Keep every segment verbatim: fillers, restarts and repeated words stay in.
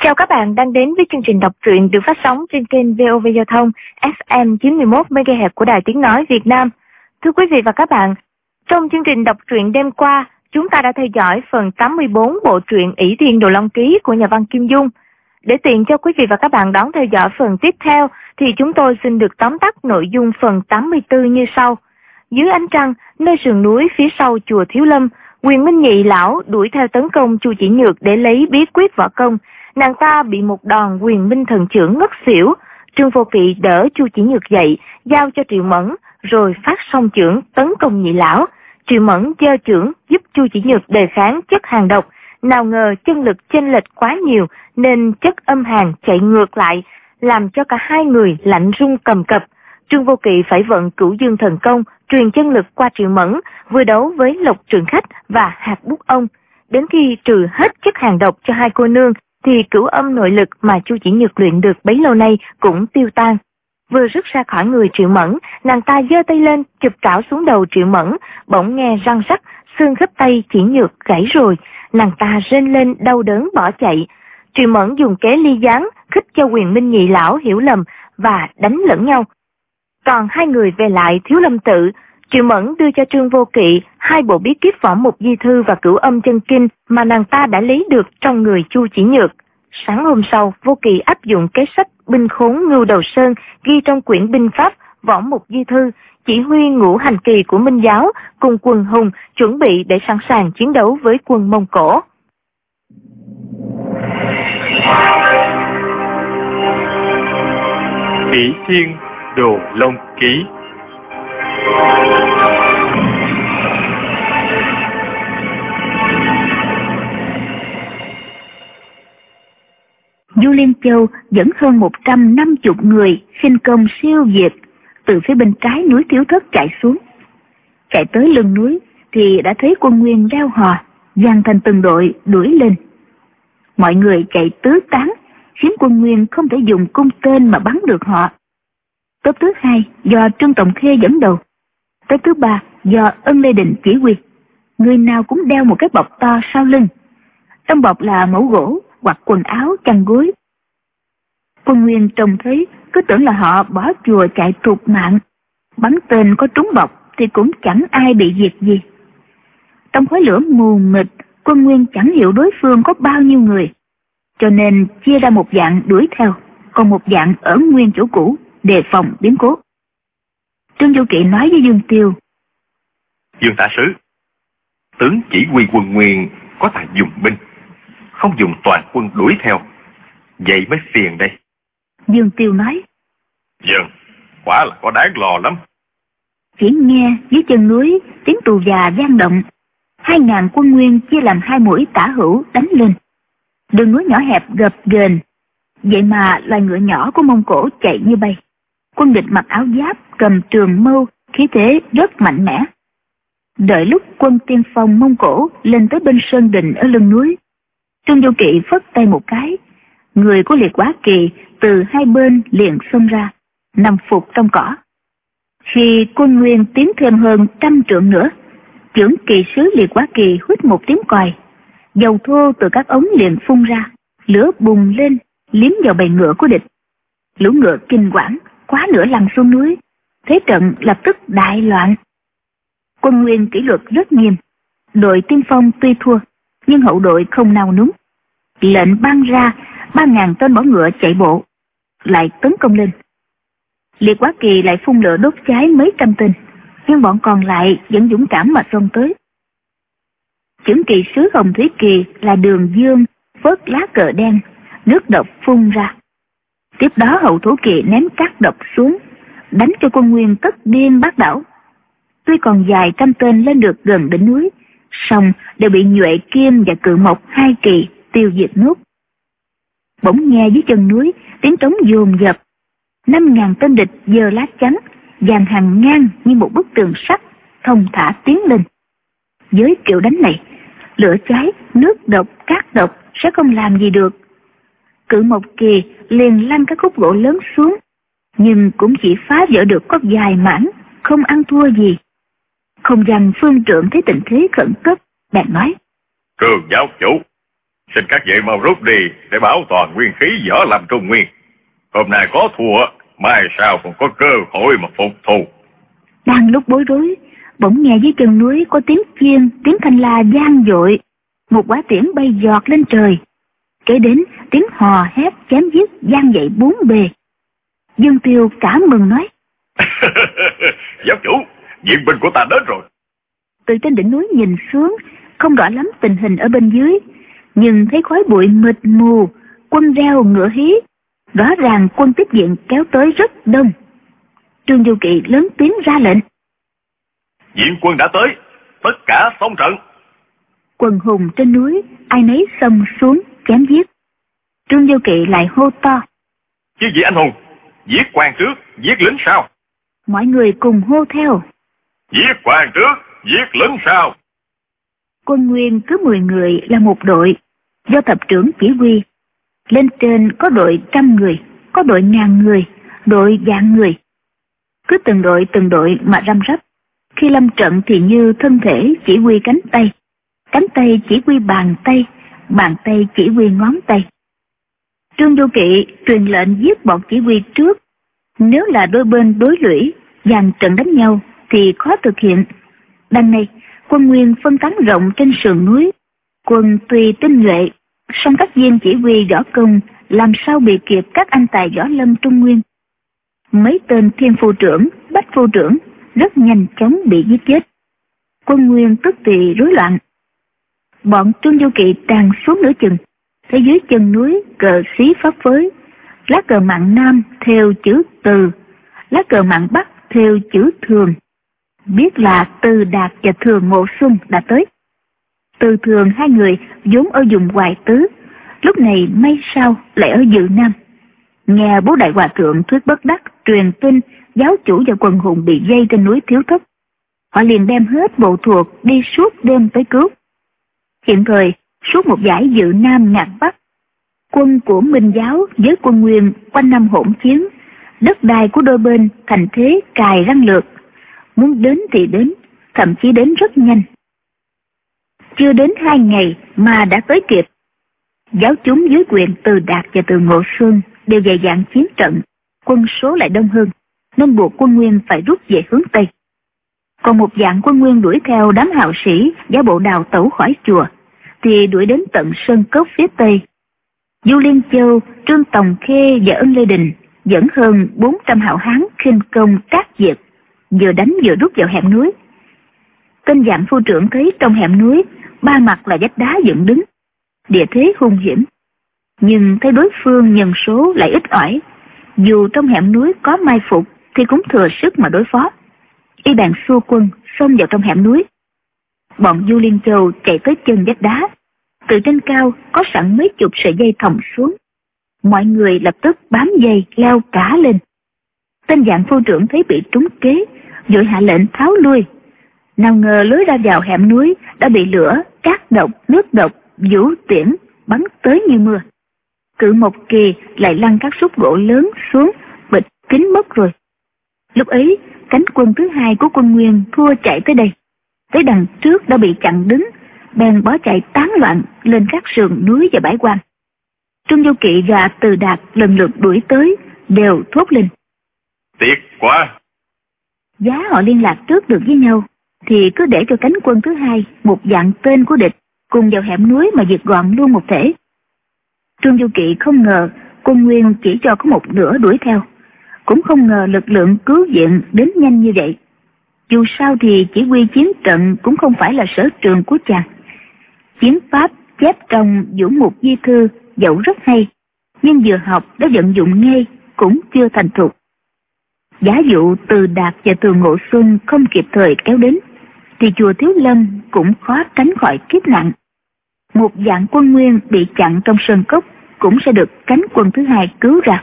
Chào các bạn đang đến với chương trình đọc truyện được phát sóng trên kênh vê o vê Giao thông ép em chín mươi mốt mê ga héc của Đài Tiếng Nói Việt Nam. Thưa quý vị và các bạn, trong chương trình đọc truyện đêm qua, chúng ta đã theo dõi phần tám mươi tư bộ truyện ỷ Thiên Đồ Long Ký của nhà văn Kim Dung. Để tiện cho quý vị và các bạn đón theo dõi phần tiếp theo, thì chúng tôi xin được tóm tắt nội dung phần tám mươi tư như sau. Dưới ánh trăng, nơi sườn núi phía sau chùa Thiếu Lâm, Quyền Minh Nhị lão đuổi theo tấn công Chu Chỉ Nhược để lấy bí quyết võ công. Nàng ta bị một đòn Quyền Minh thần chưởng ngất xỉu. Trương Vô Kỵ đỡ Chu Chỉ Nhược dậy, giao cho Triệu Mẫn, rồi phát song chưởng tấn công Nhị lão. Triệu Mẫn giơ chưởng giúp Chu Chỉ Nhược đề kháng chất hàng độc. Nào ngờ chân lực chênh lệch quá nhiều nên chất âm hàn chạy ngược lại, làm cho cả hai người lạnh run cầm cập. Trương Vô Kỵ phải vận Cửu Dương thần công truyền chân lực qua Triệu Mẫn, vừa đấu với Lộc Trường Khách và Hạt Bút Ông. Đến khi trừ hết chất hàng độc cho hai cô nương, thì cửu âm nội lực mà Chu Chỉ Nhược luyện được bấy lâu nay cũng tiêu tan. Vừa rứt ra khỏi người Triệu Mẫn, nàng ta giơ tay lên chụp trảo xuống đầu Triệu Mẫn, bỗng nghe răng rắc, xương khớp tay Chỉ Nhược gãy rồi. Nàng ta rên lên đau đớn bỏ chạy. Triệu Mẫn dùng kế ly gián khích cho Quyền Minh Nhị lão hiểu lầm và đánh lẫn nhau. Còn hai người về lại Thiếu Lâm tự, Triệu Mẫn đưa cho Trương Vô Kỵ hai bộ bí kíp võ mục di thư và cửu âm chân kinh mà nàng ta đã lấy được trong người Chu Chỉ Nhược. Sáng hôm sau, Vô Kỵ áp dụng kế sách binh khốn Ngưu Đầu Sơn ghi trong quyển binh pháp võ mục di thư, chỉ huy ngũ hành kỳ của Minh giáo cùng quần hùng chuẩn bị để sẵn sàng chiến đấu với quân Mông Cổ. ỷ Thiên Đồ Long Ký. Du Liên Châu dẫn hơn một trăm năm mươi người khinh công siêu việt từ phía bên trái núi Thiếu Thất chạy xuống. Chạy tới lưng núi thì đã thấy quân Nguyên reo hò, dàn thành từng đội đuổi lên. Mọi người chạy tứ tán, khiến quân Nguyên không thể dùng cung tên mà bắn được họ. Tốp thứ hai do Trương Tổng Khê dẫn đầu, tốp thứ ba do Ân Lê Định chỉ huy. Người nào cũng đeo một cái bọc to sau lưng, trong bọc là mẫu gỗ hoặc quần áo chăn gối. Quân Nguyên trông thấy cứ tưởng là họ bỏ chùa chạy thục mạng, bắn tên có trúng bọc thì cũng chẳng ai bị diệt gì. Trong khói lửa mù mịt, quân Nguyên chẳng hiểu đối phương có bao nhiêu người, cho nên chia ra một dạng đuổi theo, còn một dạng ở nguyên chỗ cũ đề phòng biến cố. Trương Vô Kỵ nói với Dương Tiêu: Dương Tả Sứ, tướng chỉ huy quân Nguyên có tài dùng binh, không dùng toàn quân đuổi theo, vậy mới phiền đây. Dương Tiêu nói: Vâng, quả là có đáng lo lắm. Chỉ nghe dưới chân núi tiếng tù già vang động, hai ngàn quân Nguyên chia làm hai mũi tả hữu đánh lên. Đường núi nhỏ hẹp gập ghềnh, vậy mà loài ngựa nhỏ của Mông Cổ chạy như bay. Quân địch mặc áo giáp, cầm trường mâu, khí thế rất mạnh mẽ. Đợi lúc quân tiên phong Mông Cổ lên tới bên sơn đình ở lưng núi, Trương Vô Kỵ phất tay một cái, người của Liệt Quá Kỳ từ hai bên liền xông ra, nằm phục trong cỏ. Khi quân Nguyên tiến thêm hơn trăm trượng nữa, trưởng kỳ sứ Liệt Quá Kỳ huýt một tiếng còi, dầu thô từ các ống liền phun ra, lửa bùng lên, liếm vào bầy ngựa của địch. Lũ ngựa kinh quản, quá nửa lăn xuống núi, thế trận lập tức đại loạn. Quân Nguyên kỷ luật rất nghiêm, đội tiên phong tuy thua, nhưng hậu đội không nao núng. Lệnh ban ra, ba ngàn tên bỏ ngựa chạy bộ, lại tấn công lên. Liệt Quá Kỳ lại phun lửa đốt cháy mấy trăm tên, nhưng bọn còn lại vẫn dũng cảm mà xông tới. Trưởng kỳ sứ Hồng Thủy Kỳ là Đường Dương vớt lá cờ đen, nước độc phun ra. Tiếp đó Hậu Thổ Kỳ ném cát độc xuống, đánh cho quân Nguyên tất điên bát đảo. Tuy còn vài trăm tên lên được gần đỉnh núi, song đều bị Nhuệ Kim và Cự Mộc hai kỳ tiêu diệt nốt. Bỗng nghe dưới chân núi tiếng trống dồn dập, năm ngàn tên địch giơ lá chắn, dàn hàng ngang như một bức tường sắt, thông thả tiến lên. Với kiểu đánh này, lửa cháy, nước độc, cát độc sẽ không làm gì được. Cự Mộc Kỳ liền lăn các khúc gỗ lớn xuống, nhưng cũng chỉ phá vỡ được có vài mảng, không ăn thua gì. Không dành phương trượng thấy tình thế khẩn cấp, bèn nói: Cường giáo chủ, Xin các vị mau rút đi để bảo toàn nguyên khí võ lâm Trung Nguyên. Hôm nay có thua, mai sau còn có cơ hội mà phục thù. Đang lúc bối rối, bỗng nghe dưới chân núi có tiếng chiên, tiếng thanh la vang dội. Một quả tiễn bay giọt lên trời. Kế đến tiếng hò hét chém giết vang dậy bốn bề. Dương Tiêu cả mừng nói: Giáo chủ, viện binh của ta đến rồi. Từ trên đỉnh núi nhìn xuống, không rõ lắm tình hình ở bên dưới, nhưng thấy khói bụi mịt mù, quân reo ngựa hí, rõ ràng quân tiếp viện kéo tới rất đông. Trương Du Kỵ lớn tiếng ra lệnh: Viện quân đã tới, tất cả xông trận. Quần hùng trên núi ai nấy xông xuống chém giết. Trương Du Kỵ lại hô to: Chứ gì anh hùng, giết quan trước, giết lính sau. Mọi người cùng hô theo: Giết quan trước, giết lính sau. Quân Nguyên cứ mười người là một đội, do thập trưởng chỉ huy. Lên trên có đội trăm người, có đội ngàn người, đội vạn người. Cứ từng đội từng đội mà răm rắp. Khi lâm trận thì như thân thể chỉ huy cánh tay, cánh tay chỉ huy bàn tay, bàn tay chỉ huy ngón tay. Trương Du Kỵ truyền lệnh giết bọn chỉ huy trước. Nếu là đôi bên đối lũy, dàn trận đánh nhau thì khó thực hiện. Đằng này, quân Nguyên phân tán rộng trên sườn núi. Quân tuy tinh nhuệ, song các viên chỉ huy võ công làm sao bị kịp các anh tài võ lâm Trung Nguyên. Mấy tên thiên phu trưởng, bách phu trưởng rất nhanh chóng bị giết chết. Quân Nguyên tức thì rối loạn. Bọn Trương Du Kỵ tràn xuống nửa chừng, thấy dưới chân núi cờ xí phấp phới, lá cờ mạn Nam theo chữ Từ, lá cờ mạn Bắc theo chữ Thường. Biết là Từ Đạt và Thường Ngộ Xuân đã tới. Từ Thường hai người vốn ở vùng Hoài Tứ, lúc này may sao lại ở Dự Nam. Nghe bố đại hòa thượng Thuyết Bất Đắc truyền tin giáo chủ và quần hùng bị dây trên núi Thiếu Thất, họ liền đem hết bộ thuộc đi suốt đêm tới cứu. Hiện thời suốt một dải Dự Nam Ngạc Bắc, quân của Minh giáo với quân Nguyên quanh năm hỗn chiến, đất đai của đôi bên thành thế cài răng lược, muốn đến thì đến, thậm chí đến rất nhanh. Chưa đến hai ngày mà đã tới kịp. Giáo chúng dưới quyền Từ Đạt và Từ Ngộ Xuân đều dày dạn chiến trận, quân số lại đông hơn, nên buộc quân Nguyên phải rút về hướng Tây. Còn một dạng quân Nguyên đuổi theo đám hào sĩ giả bộ đào tẩu khỏi chùa, thì đuổi đến tận sơn cốc phía Tây. Du Liên Châu, Trương Tòng Khê và Ân Lê Đình dẫn hơn bốn trăm hảo hán khinh công trác diệt, vừa đánh vừa rút vào hẻm núi. Tên dạng phu trưởng thấy trong hẻm núi ba mặt là vách đá dựng đứng, địa thế hung hiểm, nhưng thấy đối phương nhân số lại ít ỏi, dù trong hẻm núi có mai phục thì cũng thừa sức mà đối phó. Y bèn xua quân xông vào trong hẻm núi. Bọn Du Liên Châu chạy tới chân vách đá, từ trên cao có sẵn mấy chục sợi dây thòng xuống. Mọi người lập tức bám dây leo cả lên. Tên dạng phu trưởng thấy bị trúng kế, vội hạ lệnh tháo lui. Nào ngờ lối ra vào hẻm núi đã bị lửa, cát độc, nước độc, vũ tiễn bắn tới như mưa. Cự Mộc Kỳ lại lăn các xúc gỗ lớn xuống, bịch kín mất rồi. Lúc ấy, cánh quân thứ hai của quân Nguyên thua chạy tới đây. Tới đằng trước đã bị chặn đứng, bèn bỏ chạy tán loạn lên các sườn núi và bãi quan. Trương Du Kỵ và Từ Đạt lần lượt đuổi tới, đều thốt lên: Tiếc quá! Giá họ liên lạc trước được với nhau, thì cứ để cho cánh quân thứ hai, một dạng tên của địch, cùng vào hẻm núi mà diệt gọn luôn một thể. Trương Du Kỵ không ngờ quân Nguyên chỉ cho có một nửa đuổi theo, cũng không ngờ lực lượng cứu viện đến nhanh như vậy. Dù sao thì chỉ huy chiến trận cũng không phải là sở trường của chàng. Chiến pháp chép trong Vũ Mục Di Thư dẫu rất hay, nhưng vừa học đã vận dụng ngay cũng chưa thành thục. Giả dụ Từ Đạt và Từ Ngộ Xuân không kịp thời kéo đến, thì chùa Thiếu Lâm cũng khó tránh khỏi kiếp nạn. Một dạng quân Nguyên bị chặn trong sơn cốc cũng sẽ được cánh quân thứ hai cứu ra.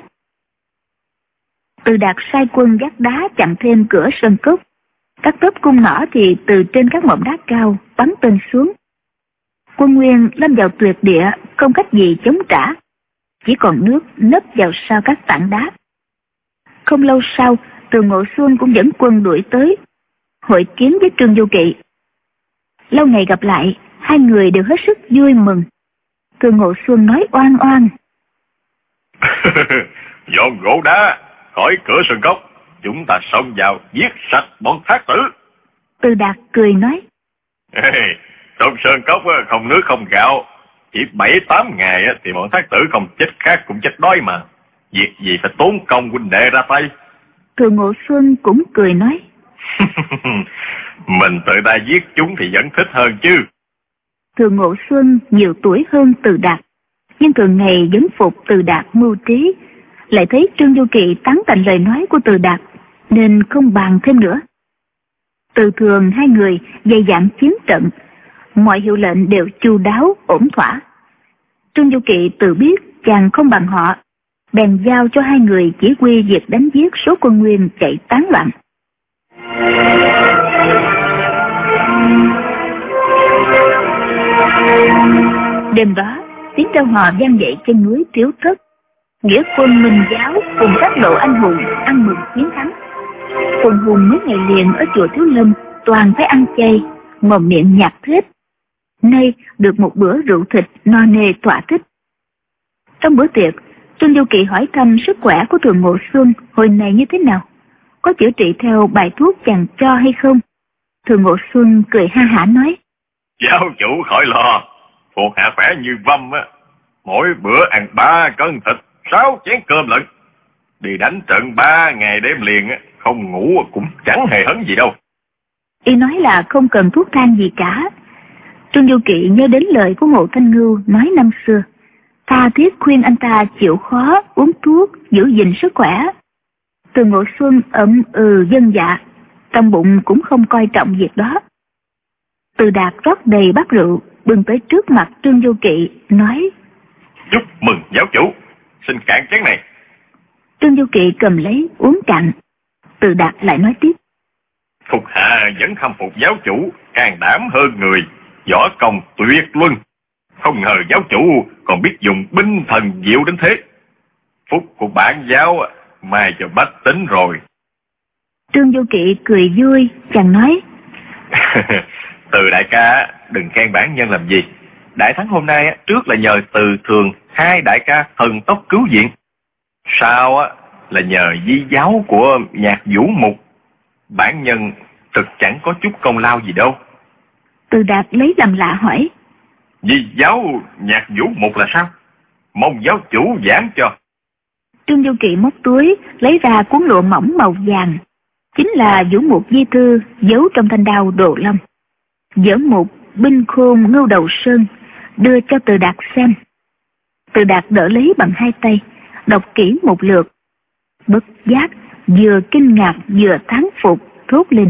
Từ Đạt sai quân gác đá chặn thêm cửa sơn cốc. Các tốp cung nỏ thì từ trên các mỏm đá cao bắn tên xuống. Quân Nguyên lâm vào tuyệt địa, không cách gì chống trả, chỉ còn nước nấp vào sau các tảng đá. Không lâu sau, Từ Ngộ Xuân cũng dẫn quân đuổi tới, hội kiến với Trương Du Kỵ. Lâu ngày gặp lại, hai người đều hết sức vui mừng. Thường Ngộ Xuân nói oan oan. Dọn gỗ đá khỏi cửa sơn cốc, chúng ta xông vào giết sạch bọn thác tử. Từ Đạt cười nói. Trong sơn cốc không nước không gạo, chỉ bảy tám ngày thì bọn thác tử không chết khác cũng chết đói mà. Việc gì phải tốn công huynh đệ ra tay. Thường Ngộ Xuân cũng cười nói. Mình tự tay giết chúng thì vẫn thích hơn chứ. Thường Ngộ Xuân nhiều tuổi hơn Từ Đạt, nhưng thường ngày vẫn phục Từ Đạt mưu trí, lại thấy Trương Du Kỵ tán thành lời nói của Từ Đạt nên không bàn thêm nữa. Từ thường hai người dày dặn chiến trận, mọi hiệu lệnh đều chu đáo ổn thỏa. Trương Du Kỵ tự biết chàng không bằng họ, bèn giao cho hai người chỉ huy việc đánh giết số quân Nguyên chạy tán loạn. Đêm đó, tiếng reo hò vang dậy trên núi Tiếu Thất. Nghĩa quân Minh giáo cùng các lộ anh hùng ăn mừng chiến thắng. Quần hùng mấy ngày liền ở chùa Thiếu Lâm toàn phải ăn chay, mồm miệng nhạt thết. Nay được một bữa rượu thịt no nê thỏa thích. Trong bữa tiệc, Trương Du Kỵ hỏi thăm sức khỏe của Thường Ngộ Xuân hồi này như thế nào, có chữa trị theo bài thuốc chàng cho hay không. Thường Ngộ Xuân cười ha hả nói. Giáo chủ khỏi lo, thuộc hạ khỏe như vâm á, mỗi bữa ăn ba cân thịt, sáu chén cơm lận. Đi đánh trận ba ngày đêm liền á, không ngủ cũng chẳng hề hấn gì đâu. Y nói là không cần thuốc thang gì cả. Trương Du Kỵ nhớ đến lời của Ngộ Thanh Ngưu nói năm xưa, tha thiết khuyên anh ta chịu khó uống thuốc giữ gìn sức khỏe. Từ Ngộ Xuân ậm ừ dân dạ, trong bụng cũng không coi trọng việc đó. Từ Đạt rót đầy bát rượu bưng tới trước mặt Trương Du Kỵ nói. Chúc mừng giáo chủ, xin cạn chén này. Trương Du Kỵ cầm lấy uống cạn. Từ Đạt lại nói tiếp. Phục hạ vẫn khâm phục giáo chủ, can đảm hơn người, võ công tuyệt luân. Không ngờ giáo chủ còn biết dùng binh thần diệu đến thế. Phúc của bản giáo mai cho bách tính rồi. Trương Du Kỵ cười vui, chàng nói. Từ đại ca đừng khen bản nhân làm gì. Đại thắng hôm nay trước là nhờ Từ thường hai đại ca thần tốc cứu viện, sau là nhờ di giáo của Nhạc Vũ Mục. Bản nhân thực chẳng có chút công lao gì đâu. Từ Đạt lấy làm lạ hỏi. Di giáo Nhạc Vũ Mục là sao? Mong giáo chủ giảng cho. Trương Du Kỵ móc túi lấy ra cuốn lụa mỏng màu vàng, chính là Vũ Mục di thư giấu trong thanh đao Đồ Long. Dở một binh khôn ngưu đầu sơn, đưa cho Từ Đạt xem. Từ Đạt đỡ lấy bằng hai tay, đọc kỹ một lượt. Bất giác vừa kinh ngạc vừa thán phục thốt lên.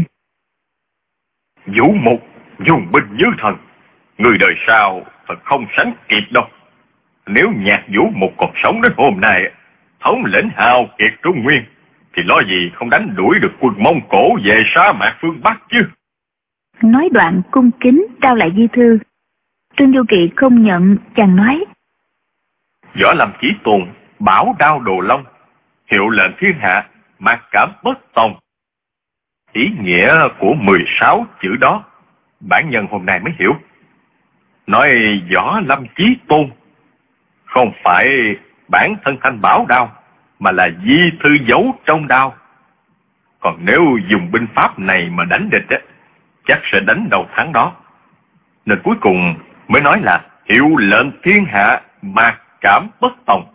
Vũ Mục dùng binh như thần, người đời sau thật không sánh kịp đâu. Nếu Nhạc Vũ Mục còn sống đến hôm nay, thống lĩnh hào kiệt Trung Nguyên, thì lo gì không đánh đuổi được quân Mông Cổ về sa mạc phương Bắc chứ. Nói đoạn cung kính trao lại di thư. Trương Du Kỵ không nhận, chàng nói. Võ Lâm Chí Tôn bảo đao Đồ Long, hiệu lệnh thiên hạ, mặc cảm bất tòng. Ý nghĩa của mười sáu chữ đó bản nhân hôm nay mới hiểu. Nói Võ Lâm Chí Tôn không phải bản thân thanh bảo đao, mà là di thư giấu trong đao. Còn nếu dùng binh pháp này mà đánh địch á, chắc sẽ đánh đầu thắng đó. Nên cuối cùng mới nói là hiệu lệnh thiên hạ, mạc cảm bất tòng.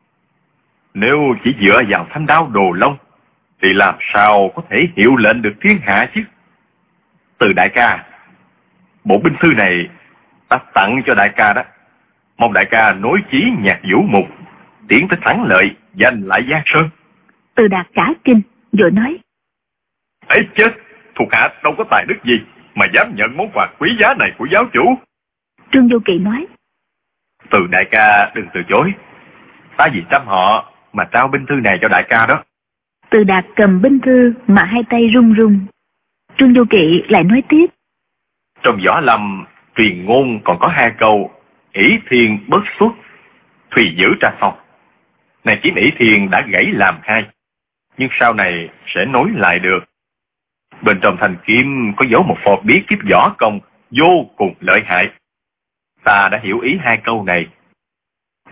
Nếu chỉ dựa vào thanh đao Đồ Long thì làm sao có thể hiệu lệnh được thiên hạ chứ. Từ đại ca, bộ binh thư này ta tặng cho đại ca đó. Mong đại ca nối chí Nhạc Vũ Mục, tiến tới thắng lợi, giành lại Giang Sơn. Từ Đạt cả kinh rồi nói. Ấy chết, thuộc hạ đâu có tài đức gì mà dám nhận món quà quý giá này của giáo chủ. Trương Du Kỵ nói. Từ đại ca đừng từ chối, ta vì trăm họ mà trao binh thư này cho đại ca đó. Từ Đạt cầm binh thư mà hai tay run run. Trương Du Kỵ lại nói tiếp. Trong võ lâm truyền ngôn còn có hai câu: ỷ thiên bất xuất, thùy giữ tra phong. Này kiếm ỷ thiên đã gãy làm hai, nhưng sau này sẽ nối lại được. Bên trong thanh kiếm có dấu một phò bí kíp võ công vô cùng lợi hại. Ta đã hiểu ý hai câu này,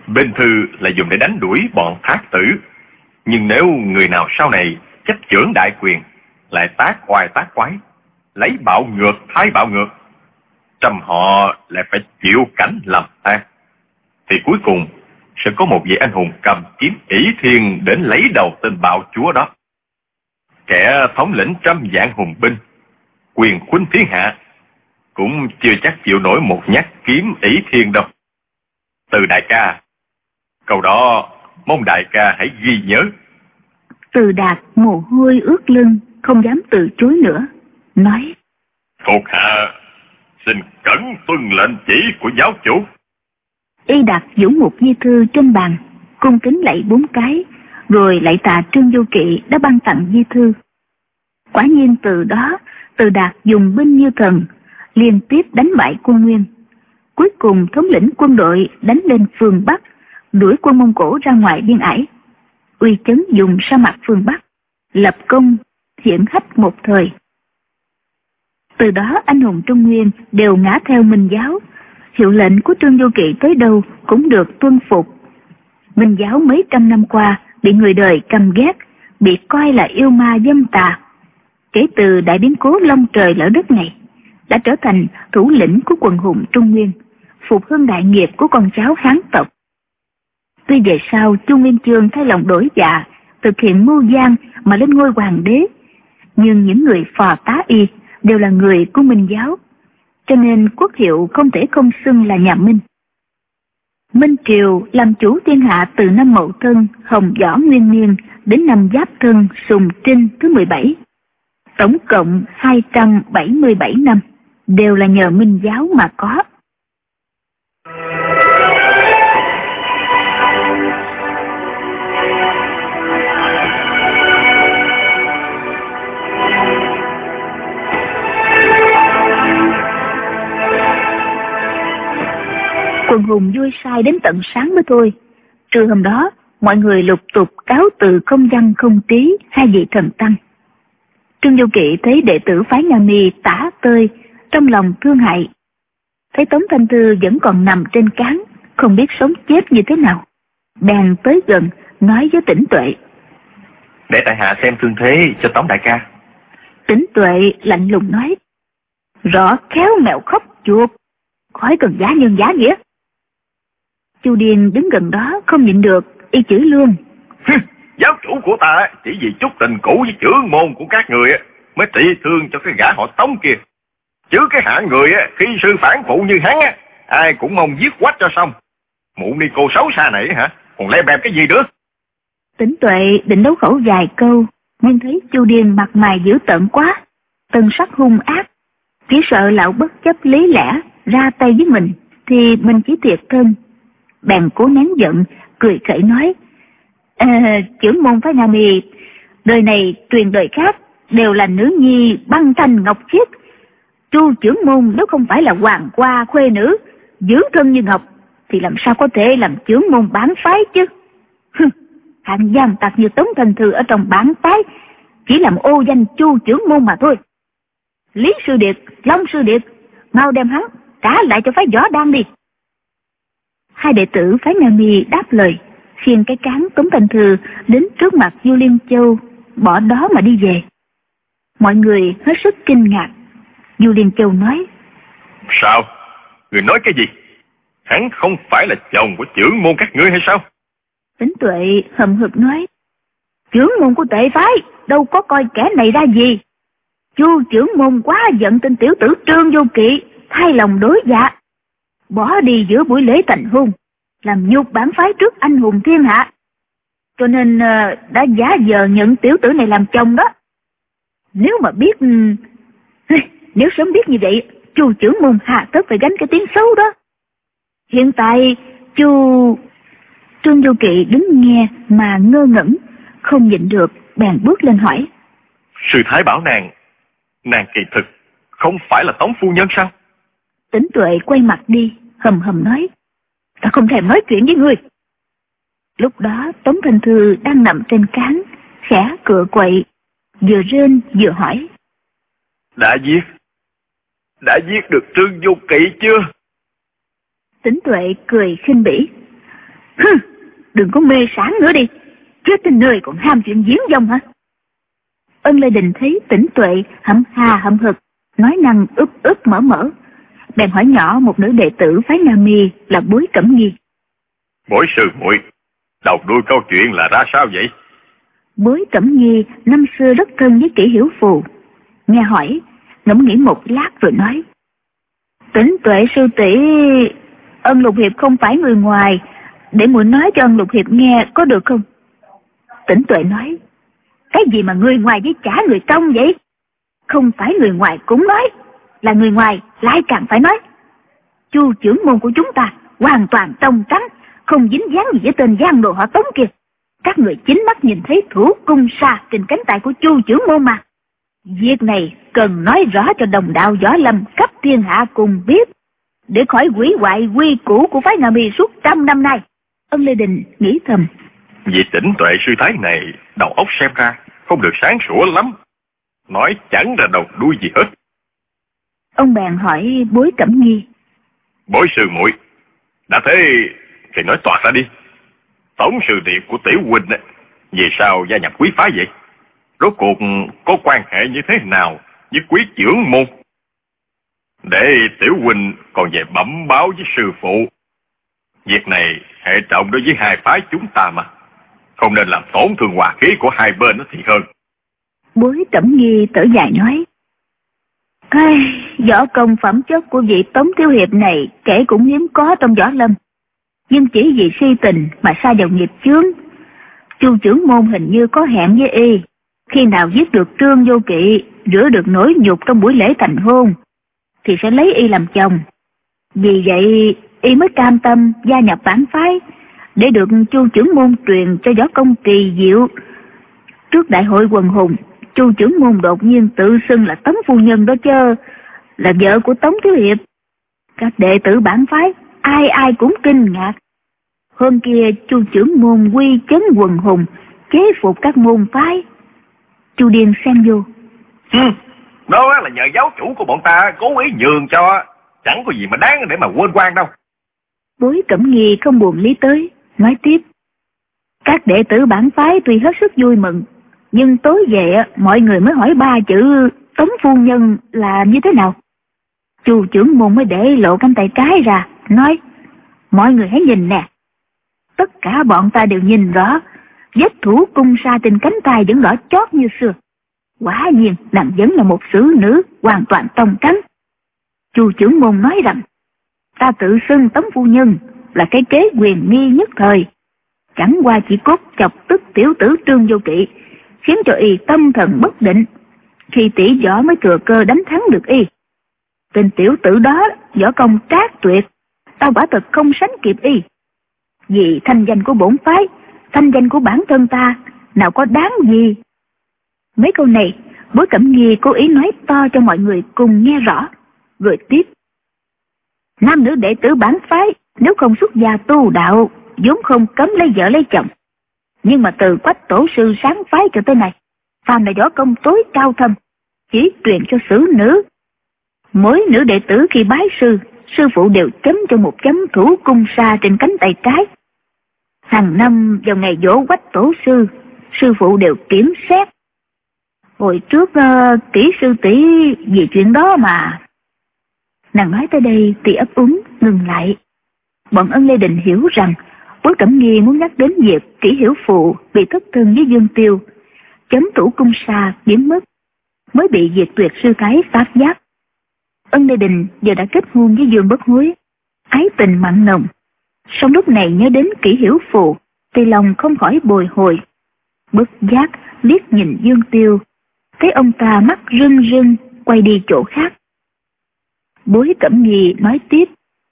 Bên thư là dùng để đánh đuổi bọn thác tử. Nhưng nếu người nào sau này chấp chưởng đại quyền, lại tác oai tác quái, lấy bạo ngược thay bạo ngược, trăm họ lại phải chịu cảnh làm tan, thì cuối cùng sẽ có một vị anh hùng cầm kiếm ỷ thiên đến lấy đầu tên bạo chúa đó. Kẻ thống lĩnh trăm vạn hùng binh, quyền khuynh thiên hạ, cũng chưa chắc chịu nổi một nhát kiếm ỷ thiên đâu. Từ đại ca, câu đó mong đại ca hãy ghi nhớ. Từ Đạt mồ hôi ướt lưng, không dám từ chối nữa, nói: Thuộc hạ xin cẩn tuân lệnh chỉ của giáo chủ. Y đặt Vũ Mục di thư trên bàn, cung kính lạy bốn cái, rồi lạy tạ Trương Vô Kỵ đã ban tặng di thư. Quả nhiên từ đó, Từ Đạt dùng binh như thần, liên tiếp đánh bại quân Nguyên. Cuối cùng thống lĩnh quân đội đánh lên phương Bắc, đuổi quân Mông Cổ ra ngoài biên ải. Uy chấn dùng sa mạc phương Bắc, lập công hiển hách một thời. Từ đó anh hùng Trung Nguyên đều ngã theo Minh giáo, hiệu lệnh của Trương Vô Kỵ tới đâu cũng được tuân phục. Minh giáo mấy trăm năm qua bị người đời căm ghét, bị coi là yêu ma dâm tà. Kể từ đại biến cố long trời lở đất này, đã trở thành thủ lĩnh của quần hùng Trung Nguyên, phục hưng đại nghiệp của con cháu Hán tộc. Tuy về sau Chu Nguyên Chương thay lòng đổi dạ, thực hiện mưu gian mà lên ngôi hoàng đế, nhưng những người phò tá y đều là người của Minh giáo, cho nên quốc hiệu không thể không xưng là nhà Minh. Minh Triều làm chủ thiên hạ từ năm Mậu Thân Hồng Võ Nguyên Niên đến năm Giáp Thân Sùng Trinh thứ mười bảy, tổng cộng hai trăm bảy mươi bảy năm, đều là nhờ Minh giáo mà có. Quần hùng vui sai đến tận sáng mới thôi. Trưa hôm đó, mọi người lục tục cáo từ công văn không tí hai vị thần tăng. Trương Vô Kỵ thấy đệ tử phái Nga Mi tả tơi, trong lòng thương hại. Thấy Tống Thanh Thư vẫn còn nằm trên cán, không biết sống chết như thế nào, bèn tới gần nói với Tĩnh Tuệ: Để tại hạ xem thương thế cho Tống đại ca. Tĩnh Tuệ lạnh lùng nói: Rõ khéo mèo khóc chuột, khỏi cần giá nhân giá nghĩa. Chu Điền đứng gần đó không nhịn được, y chửi luôn: Giáo chủ của ta chỉ vì chút tình cũ với trưởng môn của các người mới trị thương cho cái gã họ Tống kia, chứ cái hạng người khi sư phản phụ như hắn ai cũng mong giết quách cho xong. Mụ ni cô xấu xa này hả, còn lem bẹp cái gì nữa? Tĩnh Tuệ định đấu khẩu vài câu, nhưng thấy Chu Điền mặt mày dữ tợn quá, tân sắc hung ác, chỉ sợ lão bất chấp lý lẽ ra tay với mình thì mình chỉ thiệt thân. Bèn cố nén giận, cười khẩy nói: à, trưởng môn phái Nga Mi đời này truyền đời khác đều là nữ nhi băng thanh ngọc khiết. Chu trưởng môn nếu không phải là hoàng hoa khuê nữ, giữ thân như ngọc, thì làm sao có thể làm trưởng môn bán phái chứ? Hạng gian tặc như Tống Thanh Thư ở trong bán phái chỉ làm ô danh Chu trưởng môn mà thôi. Lý Sư Điệt, Long Sư Điệt, mau đem hắn trả lại cho phái Võ Đan đi. Hai đệ tử phái Nga Mi đáp lời, khiêng cái cán Tống Thanh Thư đến trước mặt Du Liên Châu, bỏ đó mà đi về. Mọi người hết sức kinh ngạc. Du Liên Châu nói: Sao? Người nói cái gì? Hắn không phải là chồng của trưởng môn các ngươi hay sao? Tĩnh Tuệ hậm hực nói: Trưởng môn của Tệ phái đâu có coi kẻ này ra gì. Chu trưởng môn quá giận tên tiểu tử Trương Vô Kỵ thay lòng đối dạ, bỏ đi giữa buổi lễ thành hôn, làm nhục bản phái trước anh hùng thiên hạ, cho nên uh, đã giả vờ nhận tiểu tử này làm chồng đó. Nếu mà biết nếu sớm biết như vậy, Chu trưởng môn hà tất phải gánh cái tiếng xấu đó. Hiện tại Chu... Trương Vô Kỵ đứng nghe mà ngơ ngẩn, không nhịn được bèn bước lên hỏi: Sư thái bảo nàng, nàng kỳ thực không phải là Tống phu nhân sao? Tĩnh Tuệ quay mặt đi, hầm hầm nói: Ta không thèm nói chuyện với ngươi. Lúc đó Tống Thanh Thư đang nằm trên cán, khẽ cựa quậy, vừa rên vừa hỏi: Đã giết Đã giết được Trương Vô Kỵ chưa? Tĩnh Tuệ cười khinh bỉ: Hừ, đừng có mê sảng nữa đi, chứ tên nơi còn ham chuyện diễn dông hả? Ân Lê Đình thấy Tỉnh Tuệ hậm hà hậm hực, nói năng ướp ướp mở mở, bèn hỏi nhỏ một nữ đệ tử phái Nam Mi là Bối Cẩm Nghi. Bối sư muội, đầu đuôi câu chuyện là ra sao vậy? Bối Cẩm Nghi năm xưa rất thân với Kỷ Hiểu Phù, nghe hỏi ngẫm nghĩ một lát rồi nói: Tỉnh Tuệ sư tỷ, Ân Lục Hiệp không phải người ngoài, để muội nói cho Ân Lục Hiệp nghe có được không? Tỉnh Tuệ nói: Cái gì mà người ngoài với trả người trong vậy? Không phải người ngoài cũng nói, là người ngoài lại càng phải nói. Chu trưởng môn của chúng ta hoàn toàn trong trắng, không dính dáng gì với tên giang đồ họ Tống kia. Các người chính mắt nhìn thấy thủ cung sa trên cánh tay của Chu trưởng môn mà. Việc này cần nói rõ cho đồng đạo võ lâm khắp thiên hạ cùng biết, để khỏi hủy hoại quy củ của phái Nam Mi suốt trăm năm nay. Ân Lê Đình nghĩ thầm: Vị Tỉnh Tuệ sư thái này đầu óc xem ra không được sáng sủa lắm, nói chẳng ra đầu đuôi gì hết. Ông bèn hỏi Bối Cẩm Nghi: Bối sư muội, đã thế thì nói toạc ra đi. Tổng sự điệp của Tiểu huynh vì sao gia nhập quý phái vậy? Rốt cuộc có quan hệ như thế nào với quý trưởng môn? Để Tiểu huynh còn về bẩm báo với sư phụ. Việc này hệ trọng đối với hai phái chúng ta mà, không nên làm tổn thương hòa khí của hai bên thì hơn. Bối Cẩm Nghi thở dài nói: Ai, võ công phẩm chất của vị Tống thiếu hiệp này kể cũng hiếm có trong võ lâm, nhưng chỉ vì si tình mà sa vào nghiệp chướng. Chu trưởng môn hình như có hẹn với y, khi nào giết được Trương Vô Kỵ, rửa được nỗi nhục trong buổi lễ thành hôn, thì sẽ lấy y làm chồng. Vì vậy y mới cam tâm gia nhập bản phái, để được Chu trưởng môn truyền cho võ công kỳ diệu. Trước đại hội quần hùng, Chu trưởng môn đột nhiên tự xưng là Tống phu nhân đó chứ, là vợ của Tống thiếu hiệp. Các đệ tử bản phái ai ai cũng kinh ngạc. Hôm kia Chu trưởng môn quy chấn quần hùng, chế phục các môn phái. Chu Điền xen vô: ừ, Đó là nhờ giáo chủ của bọn ta cố ý nhường cho, chẳng có gì mà đáng để mà quên quan đâu. Bối Cẩm Nghi không buồn lý tới, nói tiếp: Các đệ tử bản phái tuy hết sức vui mừng, nhưng tối về mọi người mới hỏi ba chữ Tống phu nhân là như thế nào. Chu trưởng môn mới để lộ cánh tay trái ra, nói: Mọi người hãy nhìn nè. Tất cả bọn ta đều nhìn rõ, vết thủ cung sa trên cánh tay vẫn đỏ chót như xưa. Quả nhiên nàng vẫn là một xử nữ hoàn toàn tông trắng. Chu trưởng môn nói rằng ta tự xưng Tống phu nhân là cái kế quyền nghi nhất thời, chẳng qua chỉ cốt chọc tức tiểu tử Trương Vô Kỵ, khiến cho y tâm thần bất định, khi tỷ võ mới thừa cơ đánh thắng được y. Tên tiểu tử đó võ công trác tuyệt, ta quả thật không sánh kịp y. Vì thanh danh của bổn phái, thanh danh của bản thân ta nào có đáng gì. Mấy câu này Bối Cẩm Nghi cố ý nói to cho mọi người cùng nghe rõ, rồi tiếp: Nam nữ đệ tử bản phái nếu không xuất gia tu đạo, vốn không cấm lấy vợ lấy chồng. Nhưng mà từ Quách tổ sư sáng phái cho tới này, phàm là võ công tối cao thâm, chỉ truyền cho xử nữ. Mỗi nữ đệ tử khi bái sư, sư phụ đều chấm cho một chấm thủ cung sa trên cánh tay trái. Hàng năm vào ngày giỗ Quách tổ sư, sư phụ đều kiểm xét. Hồi trước uh, kỹ sư tỷ vì chuyện đó mà. Nàng nói tới đây thì ấp úng ngừng lại. Bọn Ân Lê Đình hiểu rằng Bối Cẩm Nghi muốn nhắc đến việc Kỷ Hiểu Phụ bị thất thân với Dương Tiêu, chấm thủ cung sa biến mất, mới bị Diệt Tuyệt sư thái phát giác. Ân Lê Đình giờ đã kết hôn với Dương Bất Hối, ái tình mặn nồng. Song lúc này nhớ đến Kỷ Hiểu Phụ thì lòng không khỏi bồi hồi. Bất giác liếc nhìn Dương Tiêu, thấy ông ta mắt rưng rưng quay đi chỗ khác. Bối Cẩm Nghi nói tiếp: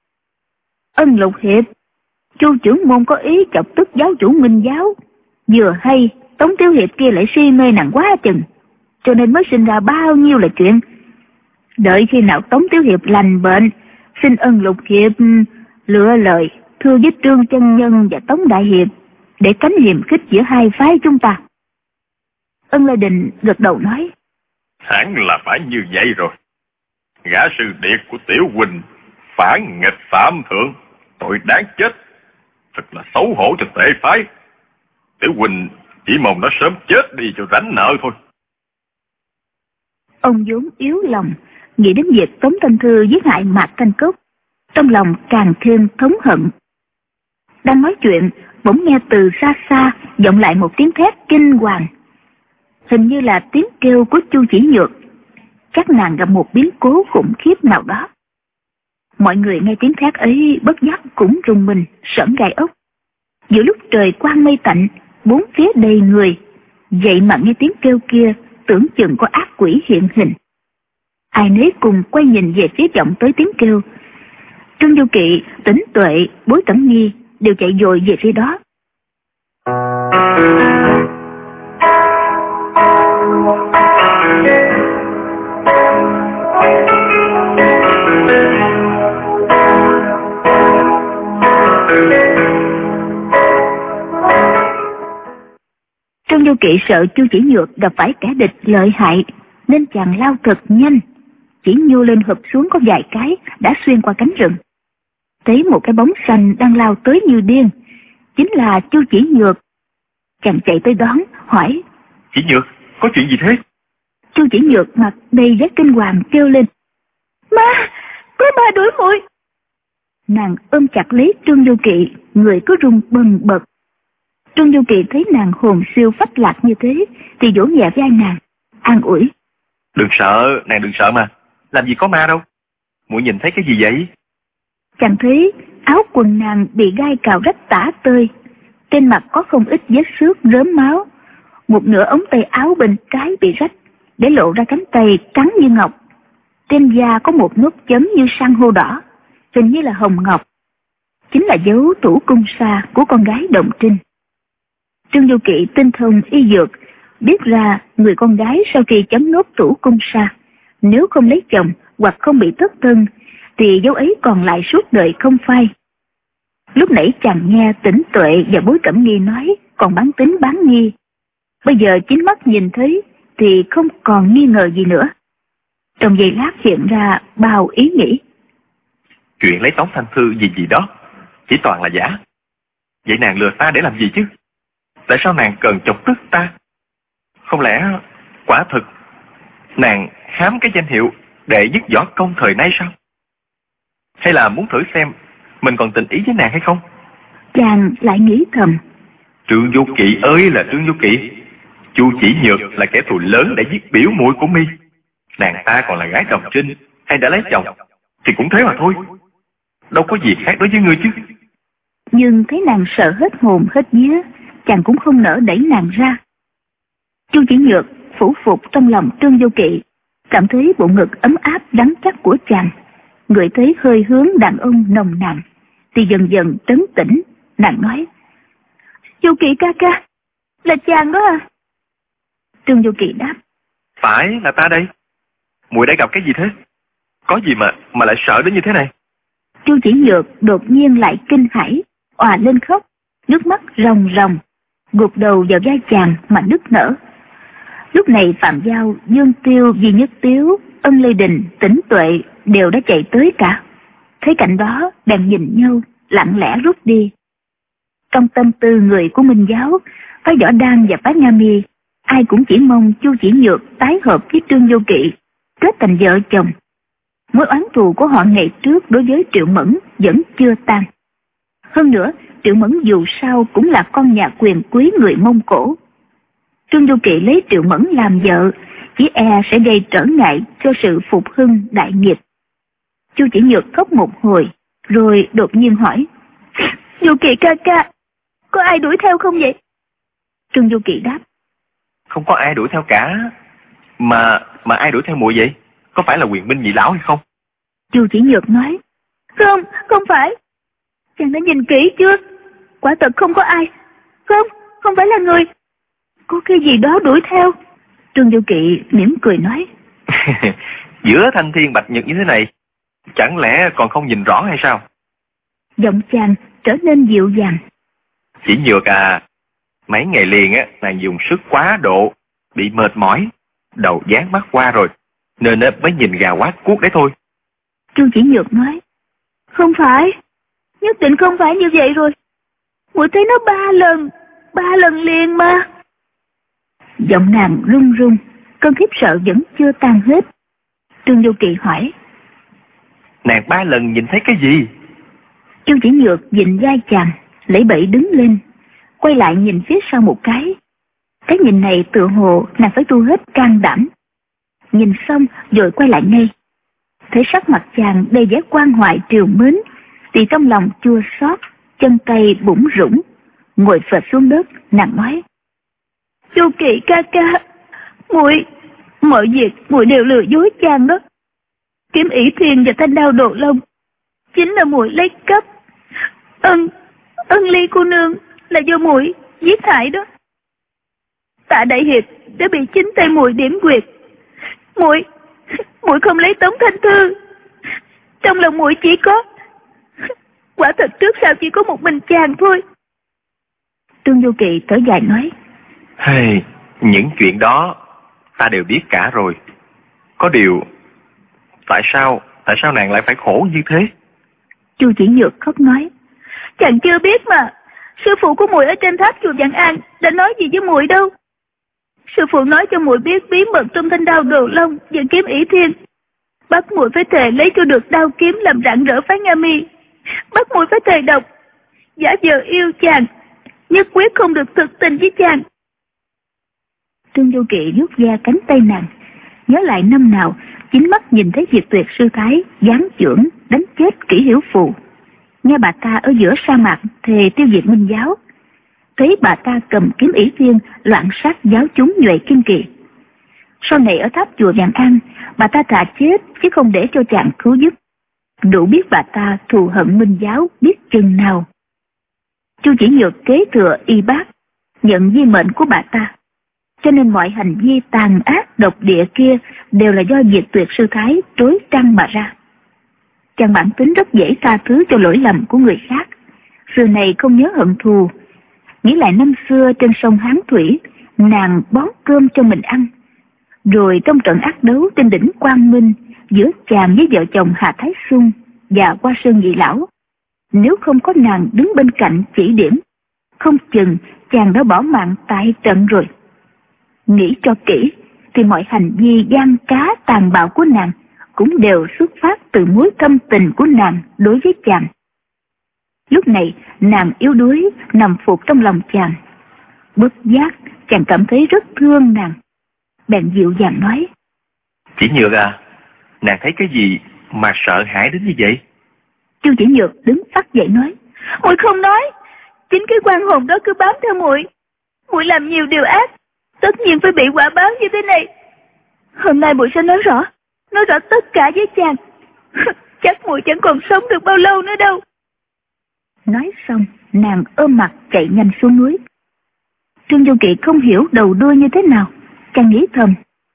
Ân Lục Hiệp, Chu trưởng môn có ý chọc tức giáo chủ Minh giáo, vừa hay Tống tiểu hiệp kia lại si mê nàng quá chừng, cho nên mới sinh ra bao nhiêu là chuyện. Đợi khi nào Tống tiểu hiệp lành bệnh, xin Ân Lục Hiệp lựa lời thưa với Trương chân nhân và Tống đại hiệp, để tránh hiềm khích giữa hai phái chúng ta. Ân Lê Đình gật đầu nói: Hẳn là phải như vậy rồi. Gã sư điệt của tiểu huynh phản nghịch phạm thượng, tội đáng chết. Thật là xấu hổ cho tệ phái. Tiểu huynh chỉ mong nó sớm chết đi cho rảnh nợ thôi. Ông vốn yếu lòng, nghĩ đến việc Tống Thanh Thư giết hại Mạc Thanh Cốc, trong lòng càng thêm thống hận. Đang nói chuyện, bỗng nghe từ xa xa vọng lại một tiếng thét kinh hoàng. Hình như là tiếng kêu của Chu Chỉ Nhược. Các nàng gặp một biến cố khủng khiếp nào đó. Mọi người nghe tiếng thét ấy bất giác cũng rùng mình, sởn gai ốc. Giữa lúc trời quang mây tạnh, bốn phía đầy người, vậy mà nghe tiếng kêu kia tưởng chừng có ác quỷ hiện hình. Ai nấy cùng quay nhìn về phía vọng tới tiếng kêu. Trương Du Kỵ, Tỉnh Tuệ, Bối Cẩn Nhi đều chạy dội về phía đó. Trương Du Kỵ sợ Chu Chỉ Nhược gặp phải kẻ địch lợi hại nên chàng lao thật nhanh, chỉ nhô lên hụp xuống có vài cái đã xuyên qua cánh rừng. Thấy một cái bóng xanh đang lao tới như điên, chính là Chu Chỉ Nhược. Chàng chạy tới đón, hỏi: Chỉ Nhược, có chuyện gì thế? Chu Chỉ Nhược mặt đầy vẻ kinh hoàng kêu lên: Ma, có ma đuổi muội. Nàng ôm chặt lấy Trương Du Kỵ, người cứ run bần bật. Trương Du Kỵ thấy nàng hồn siêu phách lạc như thế thì vỗ nhẹ vai nàng, an ủi: Đừng sợ, nàng đừng sợ mà, làm gì có ma đâu. Muội nhìn thấy cái gì vậy? Chàng thấy áo quần nàng bị gai cào rách tả tơi, trên mặt có không ít vết xước rớm máu, một nửa ống tay áo bên trái bị rách, để lộ ra cánh tay trắng như ngọc. Trên da có một nốt chấm như san hô đỏ, hình như là hồng ngọc, chính là dấu tủ cung sa của con gái Động Trinh. Trương Du Kỵ tinh thông y dược, biết ra người con gái sau khi chấm nốt tủ cung sa, nếu không lấy chồng hoặc không bị thất thân thì dấu ấy còn lại suốt đời không phai. Lúc nãy chàng nghe Tỉnh Tuệ và Bối Cẩm Nghi nói còn bán tính bán nghi, bây giờ chính mắt nhìn thấy thì không còn nghi ngờ gì nữa. Trong giây lát hiện ra bao ý nghĩ. Chuyện lấy Tống Thanh Thư gì gì đó chỉ toàn là giả. Vậy nàng lừa ta để làm gì chứ? Tại sao nàng cần chọc tức ta? Không lẽ quả thực nàng hám cái danh hiệu đệ nhất võ công thời nay sao? Hay là muốn thử xem mình còn tình ý với nàng hay không? Chàng lại nghĩ thầm. Trương Du Kỵ ơi là Trương Du Kỵ, Chu Chỉ Nhược là kẻ thù lớn đã giết biểu muội của mi. Nàng ta còn là gái Đồng Trinh hay đã lấy chồng thì cũng thế mà thôi, đâu có gì khác đối với ngươi chứ. Nhưng thấy nàng sợ hết hồn hết vía, chàng cũng không nỡ đẩy nàng ra. Chu Chỉ Nhược phủ phục trong lòng Trương Du Kỵ, cảm thấy bộ ngực ấm áp đắng chắc của chàng, ngửi thấy hơi hướng đàn ông nồng nàn thì dần dần trấn tĩnh. Nàng nói: Du Kỵ ca ca, là chàng đó à? Trương Du Kỵ đáp: Phải là ta đây. Muội đã gặp cái gì thế? Có gì mà mà lại sợ đến như thế này? Chu Chỉ Nhược đột nhiên lại kinh hãi, òa lên khóc, nước mắt ròng ròng, gục đầu vào vai chàng mà nức nở. Lúc này Phạm Giao, Dương Tiêu, Di Nhất Tiếu, Ân Lê Đình, Tỉnh Tuệ đều đã chạy tới cả. Thấy cảnh đó bèn nhìn nhau, lặng lẽ rút đi. Trong tâm tư người của Minh Giáo, phái Võ Đan và phái Nga Mi, ai cũng chỉ mong Chu Chỉ Nhược tái hợp với Trương Du Kỵ, kết thành vợ chồng. Mối oán thù của họ ngày trước đối với Triệu Mẫn vẫn chưa tan. Hơn nữa, Triệu Mẫn dù sao cũng là con nhà quyền quý người Mông Cổ. Trương Du Kỵ lấy Triệu Mẫn làm vợ, chỉ e sẽ gây trở ngại cho sự phục hưng đại nghiệp. Chu Chỉ Nhược khóc một hồi, rồi đột nhiên hỏi: Du Kỵ ca ca, có ai đuổi theo không vậy? Trương Du Kỵ đáp: Không có ai đuổi theo cả. Mà mà ai đuổi theo muội vậy? Có phải là Huyền Minh nhị lão hay không? Chu Chỉ Nhược nói: Không, không phải. Chàng đã nhìn kỹ chưa? Quả thật không có ai. Không, không phải là người. Có cái gì đó đuổi theo. Trương Du Kỵ mỉm cười nói: Giữa thanh thiên bạch nhật như thế này, chẳng lẽ còn không nhìn rõ hay sao? Giọng chàng trở nên dịu dàng: Chỉ Nhược à, mấy ngày liền á, nàng dùng sức quá độ, bị mệt mỏi, đầu dán mắt qua rồi, nên mới nhìn gà quát cuốc đấy thôi. Trương Chỉ Nhược nói: Không phải, nhất định không phải như vậy rồi. Muội thấy nó ba lần, ba lần liền mà. Giọng nàng run run, cơn khiếp sợ vẫn chưa tan hết. Trương Vô Kỵ hỏi: Nàng ba lần nhìn thấy cái gì? Chu Chỉ Nhược nhìn vai chàng, lẫy bẫy đứng lên, quay lại nhìn phía sau một cái. Cái nhìn này tựa hồ nàng phải tu hết can đảm. Nhìn xong rồi quay lại ngay. Thấy sắc mặt chàng đầy vẻ quan hoại triều mến, thì trong lòng chua xót, chân tay bủn rủn, ngồi phệt xuống đất, nàng nói: Vô Kỵ ca ca, muội mọi việc muội đều lừa dối chàng đó. Kiếm ỷ thiên và thanh đao đồ long chính là muội lấy cắp. Ân ân ly cô nương là do muội giết hại đó. Tạ Đại Hiệp đã bị chính tay muội điểm quyệt. Muội muội không lấy Tống Thanh Thư. Trong lòng muội chỉ có, quả thật trước sau chỉ có một mình chàng thôi. Trương Vô Kỵ thở dài nói: Hey, những chuyện đó ta đều biết cả rồi. Có điều, tại sao, tại sao nàng lại phải khổ như thế? Chu Chỉ Nhược khóc nói: Chàng chưa biết mà, sư phụ của muội ở trên tháp chùa Vạn An đã nói gì với muội đâu. Sư phụ nói cho muội biết bí mật trong thanh đao đồ long và kiếm ỷ thiên, bắt muội phải thề lấy cho được đao kiếm làm rạng rỡ phái Nga Mi, bắt muội phải thề độc, giả vờ yêu chàng, nhất quyết không được thực tình với chàng. Trương Vô Kỵ vuốt ve cánh tay nàng, nhớ lại năm nào chính mắt nhìn thấy Diệt Tuyệt sư thái giáng chưởng đánh chết Kỷ Hiểu Phù, nghe bà ta ở giữa sa mạc thề tiêu diệt Minh giáo, thấy bà ta cầm kiếm ỷ thiên loạn sát giáo chúng nhuệ Kim Kỳ. Sau này ở tháp chùa Vạn An, bà ta thà chết chứ không để cho chàng cứu giúp. Đủ biết bà ta thù hận Minh giáo biết chừng nào. Chu Chỉ Nhược kế thừa y bác, nhận di mệnh của bà ta, cho nên mọi hành vi tàn ác độc địa kia đều là do Diệt Tuyệt sư thái trối trăng mà ra. Chàng bản tính rất dễ tha thứ cho lỗi lầm của người khác, xưa này không nhớ hận thù. Nghĩ lại năm xưa trên sông Hán Thủy, nàng bón cơm cho mình ăn, rồi trong trận ác đấu trên đỉnh Quang Minh giữa chàng với vợ chồng Hà Thái Xuân và Hoa Sơn Nhị Lão, nếu không có nàng đứng bên cạnh chỉ điểm, không chừng chàng đã bỏ mạng tại trận rồi. Nghĩ cho kỹ thì mọi hành vi gian trá tàn bạo của nàng cũng đều xuất phát từ mối thâm tình của nàng đối với chàng. Lúc này nàng yếu đuối nằm phục trong lòng chàng, bất giác chàng cảm thấy rất thương nàng, bèn dịu dàng nói: Chỉ Nhược à, nàng thấy cái gì mà sợ hãi đến như vậy? Chu Chỉ Nhược đứng phát dậy nói: Muội không nói, chính cái quan hồn đó cứ bám theo muội. Muội làm nhiều điều ác, tất nhiên phải bị quả báo như thế này. Hôm nay muội sẽ nói rõ, nói rõ tất cả với chàng. Chắc muội chẳng còn sống được bao lâu nữa đâu. Nói xong, nàng ôm mặt chạy nhanh xuống núi. Trương Vô Kỵ không hiểu đầu đuôi như thế nào, chàng nghĩ thầm: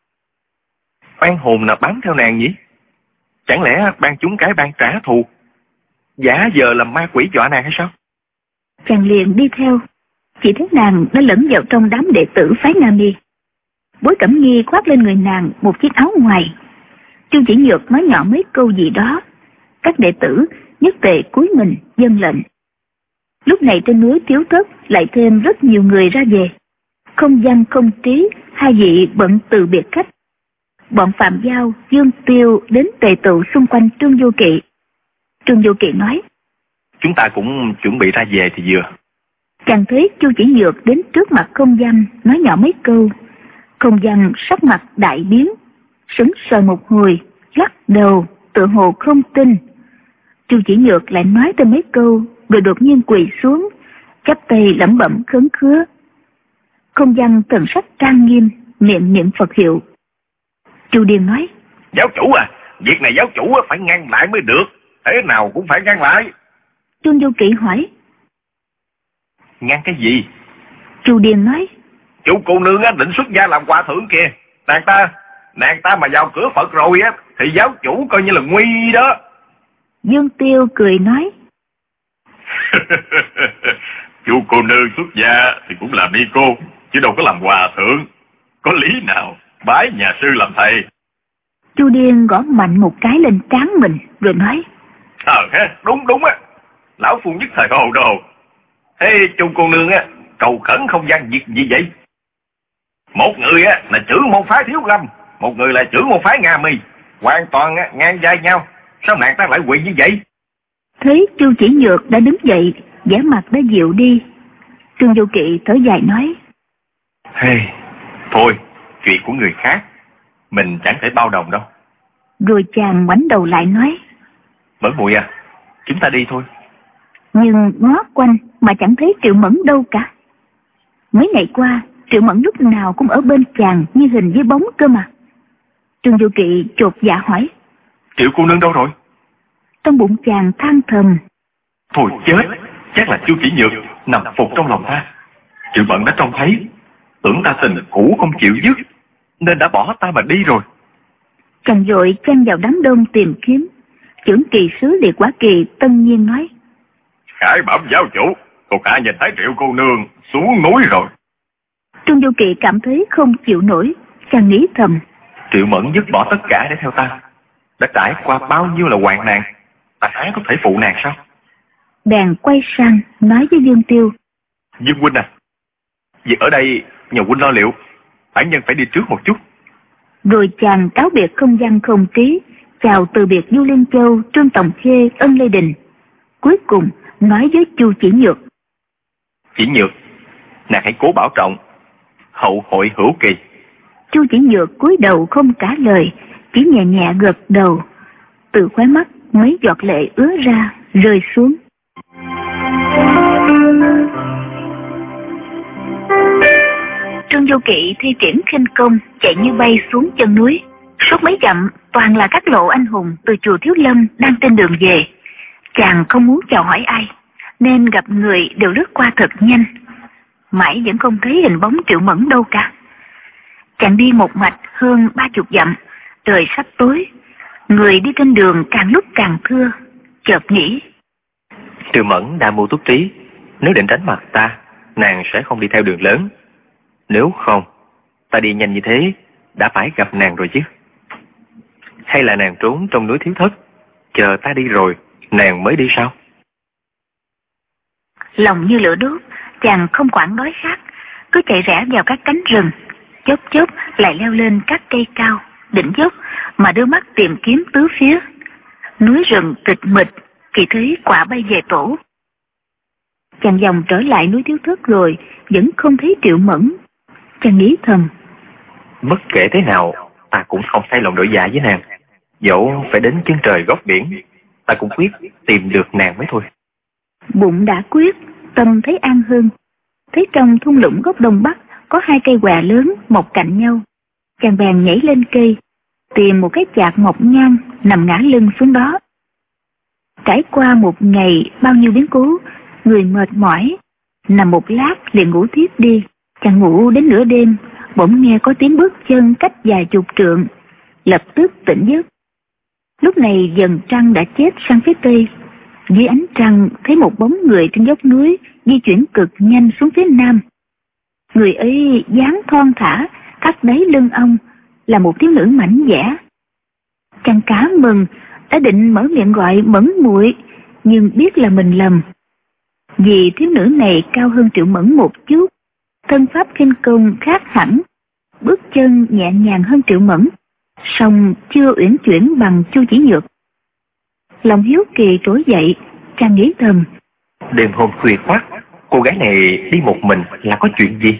Oan hồn nào bám theo nàng nhỉ? Chẳng lẽ ban chúng cái ban trả thù, giả giờ làm ma quỷ dọa nàng hay sao? Chàng liền đi theo, chỉ thấy nàng đã lẫn vào trong đám đệ tử phái Nga Mi. Bối Cẩm Nghi khoác lên người nàng một chiếc áo ngoài. Trương Chỉ Nhược nói nhỏ mấy câu gì đó, các đệ tử nhất tề cúi mình vâng lệnh. Lúc này trên núi Thiếu Thất lại thêm rất nhiều người ra về. Không Văn không Trí hai vị bận từ biệt khách. Bọn Phạm Giao, Dương Tiêu đến tề tụ xung quanh Trương Vô Kỵ. Trương Vô Kỵ nói: Chúng ta cũng chuẩn bị ra về thì vừa. Chàng thấy Chu Chỉ Nhược đến trước mặt Không Văn nói nhỏ mấy câu. Không Văn sắc mặt đại biến, sững sờ một hồi, lắc đầu tự hồ không tin. Chu Chỉ Nhược lại nói thêm mấy câu rồi đột nhiên quỳ xuống, chắp tay lẩm bẩm khấn khứa. Không Văn thần sắc trang nghiêm, niệm niệm Phật hiệu. Chu Điền nói: Giáo chủ à, việc này giáo chủ phải ngăn lại mới được, thế nào cũng phải ngăn lại. Trương Vô Kỵ hỏi: Ngăn cái gì? Chu Điền nói: Chủ cô nương á định xuất gia làm hòa thượng kìa, nàng ta nàng ta mà vào cửa Phật rồi á thì giáo chủ coi như là nguy đó. Dương Tiêu cười nói: Chủ cô nương xuất gia thì cũng làm ni cô, chứ đâu có làm hòa thượng, có lý nào bái nhà sư làm thầy. Chu Điên gõ mạnh một cái lên trán mình rồi nói: Ờ ha, đúng đúng á, lão phu nhất thời hồ đồ. Ê, Trung cô nương á, cầu khẩn không gian việc gì vậy? Một người á là trưởng môn phái Thiếu Lâm, một người là trưởng môn phái Nga Mi, hoàn toàn á, ngang vai nhau. Sao nàng ta lại quỳ như vậy? Thấy Chu Chỉ Nhược đã đứng dậy, vẻ mặt đã dịu đi. Trương Vô Kỵ thở dài nói: Hey, thôi, chuyện của người khác mình chẳng thể bao đồng đâu. Rồi chàng ngoảnh đầu lại nói: Mẫn muội à, chúng ta đi thôi. Nhưng ngó quanh mà chẳng thấy Triệu Mẫn đâu cả. Mấy ngày qua Triệu Mẫn lúc nào cũng ở bên chàng như hình với bóng cơ mà. Trương Vô Kỵ chột dạ hỏi: Triệu cô nương đâu rồi? Trong bụng chàng than thầm: Thôi chết, chắc là Chu Chỉ Nhược nằm phục trong lòng ta. Triệu Mẫn đã trông thấy, tưởng ta tình cũ không chịu dứt, nên đã bỏ ta mà đi rồi. Chàng vội chen vào đám đông tìm kiếm. Trưởng kỳ sứ Liệt Quả Kỳ tân nhiên nói: Khải bẩm giáo chủ, thuộc hạ nhìn thấy Triệu cô nương xuống núi rồi. Trương Vô Kỵ cảm thấy không chịu nổi. Chàng nghĩ thầm: Triệu Mẫn dứt bỏ tất cả để theo ta, đã trải qua bao nhiêu là hoạn nạn, ta há có thể phụ nàng sao? Bèn quay sang nói với Dương Tiêu: Dương huynh à, việc ở đây nhờ huynh lo liệu, bản nhân phải đi trước một chút. Rồi chàng cáo biệt không văn không ký, chào từ biệt Du Liên Châu, Trương Tòng Khê, Ân Lê Đình. Cuối cùng nói với Chu Chỉ Nhược: Chỉ Nhược, nàng hãy cố bảo trọng, hậu hội hữu kỳ. Chu Chỉ Nhược cúi đầu không trả lời, chỉ nhẹ nhẹ gật đầu. Từ khóe mắt mấy giọt lệ ứa ra rơi xuống. Trương Vô Kỵ thi triển khinh công chạy như bay xuống chân núi. Suốt mấy dặm toàn là các lộ anh hùng từ chùa Thiếu Lâm đang trên đường về. Chàng không muốn chào hỏi ai, nên gặp người đều lướt qua thật nhanh. Mãi vẫn không thấy hình bóng Triệu Mẫn đâu cả. Chàng đi một mạch hơn ba chục dặm, trời sắp tối. Người đi trên đường càng lúc càng thưa. Chợt nghĩ: Triệu Mẫn đa mưu túc trí, nếu định tránh mặt ta, nàng sẽ không đi theo đường lớn. Nếu không, ta đi nhanh như thế đã phải gặp nàng rồi chứ. Hay là nàng trốn trong núi Thiếu Thất, chờ ta đi rồi nàng mới đi sao? Lòng như lửa đốt, chàng không quản đói khát, cứ chạy rẽ vào các cánh rừng, chốc chốc lại leo lên các cây cao, đỉnh dốc mà đưa mắt tìm kiếm tứ phía. Núi rừng tịch mịch, kỳ thấy quả bay về tổ. Chàng vòng trở lại núi Thiếu Thất rồi vẫn không thấy Triệu Mẫn. Chàng nghĩ thầm: Bất kể thế nào, ta cũng không thay lòng đổi dạ với nàng. Dẫu phải đến chân trời góc biển, ta cũng quyết tìm được nàng mới thôi. Bụng đã quyết, tâm thấy an hơn. Thấy trong thung lũng góc đông bắc có hai cây què lớn mọc cạnh nhau. Chàng bèn nhảy lên cây, tìm một cái chạc mọc ngang, nằm ngã lưng xuống đó. Trải qua một ngày bao nhiêu biến cố, người mệt mỏi, nằm một lát liền ngủ thiếp đi. Chàng ngủ đến nửa đêm, bỗng nghe có tiếng bước chân cách vài chục trượng, lập tức tỉnh giấc. Lúc này dần trăng đã chết sang phía tây. Dưới ánh trăng thấy một bóng người trên dốc núi di chuyển cực nhanh xuống phía nam. Người ấy dáng thon thả, thắt đáy lưng ông, là một thiếu nữ mảnh dẻ. Chàng cá mừng, đã định mở miệng gọi Mẫn muội, nhưng biết là mình lầm. Vì thiếu nữ này cao hơn Triệu Mẫn một chút, thân pháp khinh công khác hẳn, bước chân nhẹ nhàng hơn Triệu Mẫn, song chưa uyển chuyển bằng Chu Chỉ Nhược. Lòng hiếu kỳ trỗi dậy, chàng nghĩ thầm: Đêm hôm khuya khoắt, cô gái này đi một mình là có chuyện gì?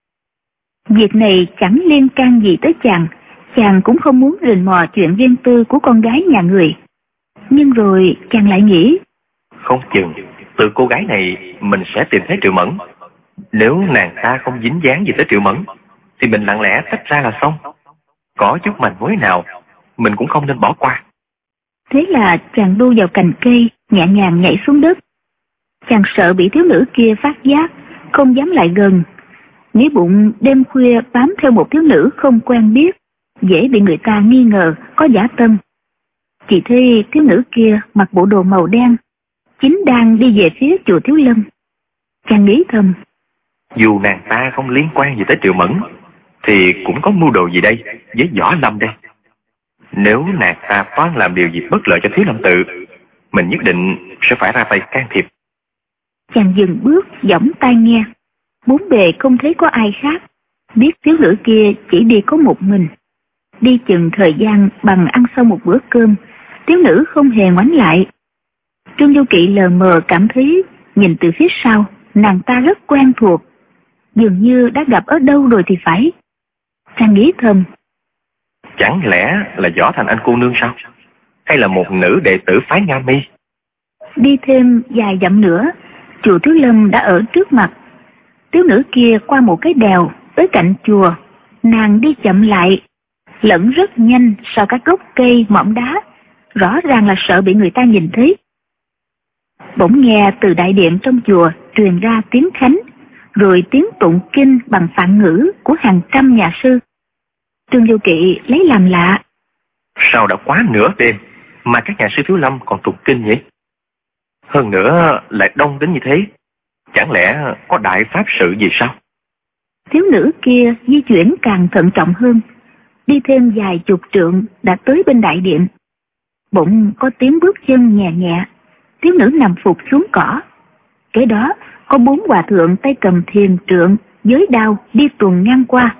Việc này chẳng liên can gì tới chàng, chàng cũng không muốn rình mò chuyện riêng tư của con gái nhà người. Nhưng rồi chàng lại nghĩ: Không chừng từ cô gái này mình sẽ tìm thấy Triệu Mẫn. Nếu nàng ta không dính dáng gì tới Triệu Mẫn, thì mình lặng lẽ tách ra là xong. Có chút manh mối nào mình cũng không nên bỏ qua. Thế là chàng đu vào cành cây, nhẹ nhàng nhảy xuống đất. Chàng sợ bị thiếu nữ kia phát giác, không dám lại gần. Nghĩ bụng đêm khuya bám theo một thiếu nữ không quen biết, dễ bị người ta nghi ngờ có giả tâm. Chỉ thấy thiếu nữ kia mặc bộ đồ màu đen, chính đang đi về phía chùa Thiếu Lâm. Chàng nghĩ thầm: Dù nàng ta không liên quan gì tới Triệu Mẫn, thì cũng có mưu đồ gì đây với Võ Lâm đây. Nếu nàng ta toán làm điều gì bất lợi cho Thiếu Lâm tự, mình nhất định sẽ phải ra tay can thiệp. Chàng dừng bước, giỏng tai nghe. Bốn bề không thấy có ai khác, biết thiếu nữ kia chỉ đi có một mình. Đi chừng thời gian bằng ăn xong một bữa cơm, thiếu nữ không hề ngoảnh lại. Trương Du Kỵ lờ mờ cảm thấy nhìn từ phía sau, nàng ta rất quen thuộc, dường như đã gặp ở đâu rồi thì phải. Chàng nghĩ thầm, chẳng lẽ là Võ Thành Anh cô nương sao? Hay là một nữ đệ tử phái Nga Mi? Đi thêm vài dặm nữa, chùa Thiếu Lâm đã ở trước mặt. Thiếu nữ kia qua một cái đèo tới cạnh chùa, nàng đi chậm lại, lẫn rất nhanh sau các gốc cây mỏm đá, rõ ràng là sợ bị người ta nhìn thấy. Bỗng nghe từ đại điện trong chùa truyền ra tiếng khánh, rồi tiếng tụng kinh bằng phạn ngữ của hàng trăm nhà sư. Trương Du Kỵ lấy làm lạ. Sao đã quá nửa đêm mà các nhà sư Thiếu Lâm còn tụng kinh nhỉ? Hơn nữa lại đông đến như thế, chẳng lẽ có đại pháp sự gì sao? Thiếu nữ kia di chuyển càng thận trọng hơn, đi thêm vài chục trượng đã tới bên đại điện. Bỗng có tiếng bước chân nhẹ nhẹ, thiếu nữ nằm phục xuống cỏ. Kế đó có bốn hòa thượng tay cầm thiền trượng giới đao đi tuần ngang qua.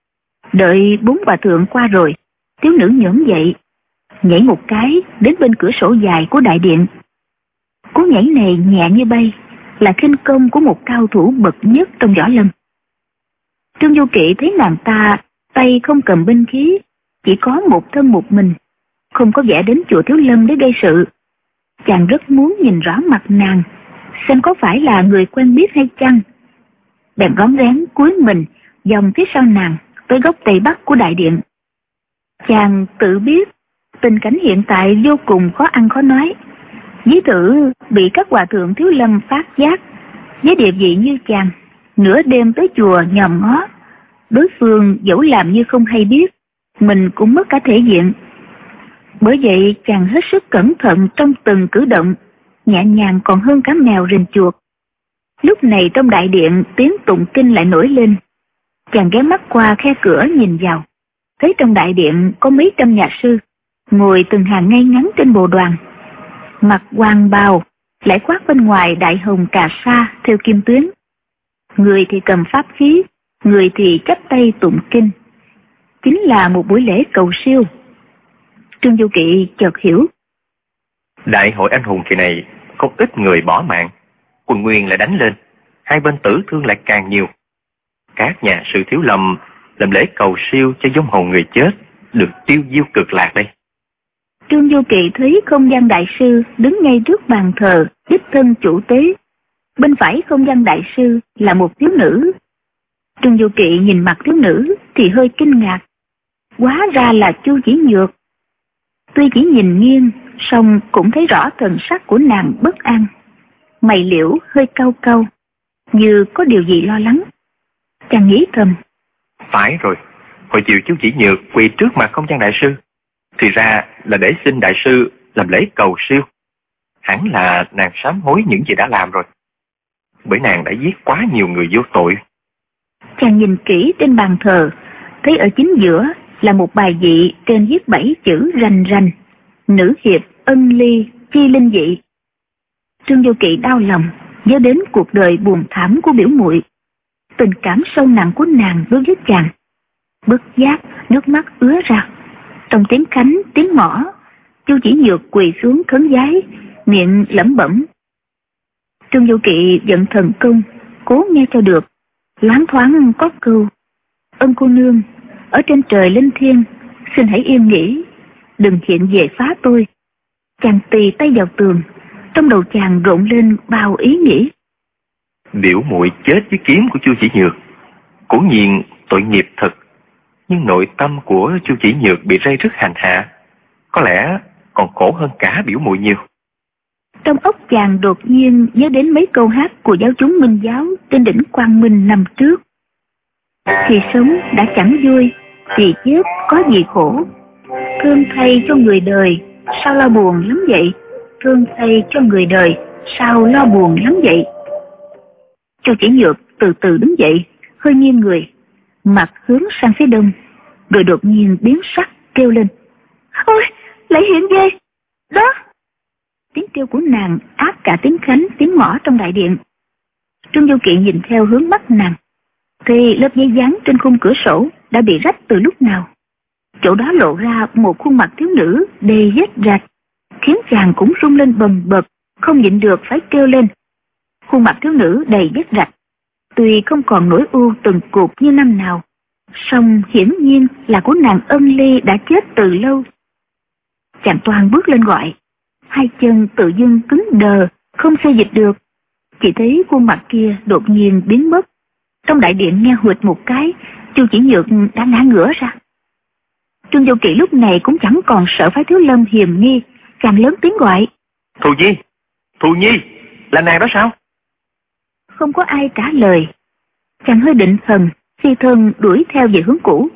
Đợi bốn hòa thượng qua rồi, thiếu nữ nhổm dậy, nhảy một cái đến bên cửa sổ dài của đại điện. Cú nhảy này nhẹ như bay, là khinh công của một cao thủ bậc nhất trong võ lâm. Trương Du Kỵ thấy nàng ta tay không cầm binh khí, chỉ có một thân một mình, không có vẻ đến chùa Thiếu Lâm để gây sự. Chàng rất muốn nhìn rõ mặt nàng, xem có phải là người quen biết hay chăng. Bèn rón rén cúi mình vòng phía sau nàng tới góc tây bắc của đại điện. Chàng tự biết tình cảnh hiện tại vô cùng khó ăn khó nói. Ví thử bị các hòa thượng Thiếu Lâm phát giác, với địa vị như chàng, nửa đêm tới chùa nhòm ngó, đối phương dẫu làm như không hay biết, mình cũng mất cả thể diện. Bởi vậy chàng hết sức cẩn thận trong từng cử động, nhẹ nhàng còn hơn cả mèo rình chuột. Lúc này trong đại điện tiếng tụng kinh lại nổi lên. Chàng ghé mắt qua khe cửa nhìn vào, thấy trong đại điện có mấy trăm nhà sư ngồi từng hàng ngay ngắn trên bồ đoàn, mặc hoàng bào lại khoác bên ngoài đại hồng cà sa theo kim tuyến. Người thì cầm pháp khí, người thì chắp tay tụng kinh. Chính là một buổi lễ cầu siêu. Trương Du Kỵ chợt hiểu. Đại hội anh hùng kỳ này không ít người bỏ mạng, quân nguyên lại đánh lên, hai bên tử thương lại càng nhiều. Các nhà sư Thiếu Lâm làm lễ cầu siêu cho vong hồn người chết được tiêu diêu cực lạc đây. Trương Du Kỵ thấy không gian đại sư đứng ngay trước bàn thờ đích thân chủ tế. Bên phải không gian đại sư là một thiếu nữ. Trương Du Kỵ nhìn mặt thiếu nữ thì hơi kinh ngạc. Hóa ra là Chu Chỉ Nhược. Tuy chỉ nhìn nghiêng, song cũng thấy rõ thần sắc của nàng bất an. Mày liễu hơi cau cau, như có điều gì lo lắng. Chàng nghĩ thầm. Phải rồi, hồi chiều Chu Chỉ Nhược quỳ trước mặt không gian đại sư, thì ra là để xin đại sư làm lễ cầu siêu. Hẳn là nàng sám hối những gì đã làm rồi, bởi nàng đã giết quá nhiều người vô tội. Chàng nhìn kỹ trên bàn thờ, thấy ở chính giữa là một bài vị trên viết bảy chữ rành rành: nữ hiệp ân ly chi linh dị. Trương Du Kỵ đau lòng nhớ đến cuộc đời buồn thảm của biểu muội, tình cảm sâu nặng của nàng đối với chàng. Bất giác nước mắt ứa ra. Trong tiếng khánh tiếng mõ, Chu Chỉ Nhược quỳ xuống khấn vái, miệng lẩm bẩm. Trương Du Kỵ giận thần công, cố nghe cho được. Loáng thoáng có câu: ân cô nương, ở trên trời linh thiêng, xin hãy yên nghỉ, đừng hiện về phá tôi. Chàng tì tay vào tường, trong đầu chàng rộn lên bao ý nghĩ. Biểu muội chết với kiếm của Chu Chỉ Nhược, cố nhiên tội nghiệp thật, nhưng nội tâm của Chu Chỉ Nhược bị rây rứt hành hạ, có lẽ còn khổ hơn cả biểu muội nhiều. Trong óc chàng đột nhiên nhớ đến mấy câu hát của giáo chúng Minh giáo trên đỉnh Quang Minh năm trước. Thì sống đã chẳng vui, thì chết có gì khổ. Thương thay cho người đời, sao lo buồn lắm vậy? Thương thay cho người đời, sao lo buồn lắm vậy? Chu Chỉ Nhược từ từ đứng dậy, hơi nghiêng người, mặt hướng sang phía đông, rồi đột nhiên biến sắc kêu lên: ôi, lại hiện ghê đó! Tiếng kêu của nàng áp cả tiếng khánh tiếng mõ trong đại điện, Trương Du Kỵ nhìn theo hướng mắt nàng, thì lớp giấy dán trên khung cửa sổ đã bị rách từ lúc nào. Chỗ đó lộ ra một khuôn mặt thiếu nữ đầy vết rạch, khiến chàng cũng rung lên bần bật, không nhịn được phải kêu lên. Khuôn mặt thiếu nữ đầy vết rạch, tuy không còn nỗi u từng cục như năm nào, song hiển nhiên là của nàng Ân Ly đã chết từ lâu. Chàng toan bước lên gọi, hai chân tự dưng cứng đờ, không xê dịch được. Chỉ thấy khuôn mặt kia đột nhiên biến mất. Trong đại điện nghe huỵch một cái, Chu Chỉ Nhược đã ngã ngửa ra. Trương Du Kỵ lúc này cũng chẳng còn sợ Phái Thiếu Lâm hiềm nghi, chàng lớn tiếng gọi: Thù Nhi, Thù Nhi, là nàng đó sao? Không có ai trả lời. Chàng hơi định thần, phi thân đuổi theo về hướng cũ.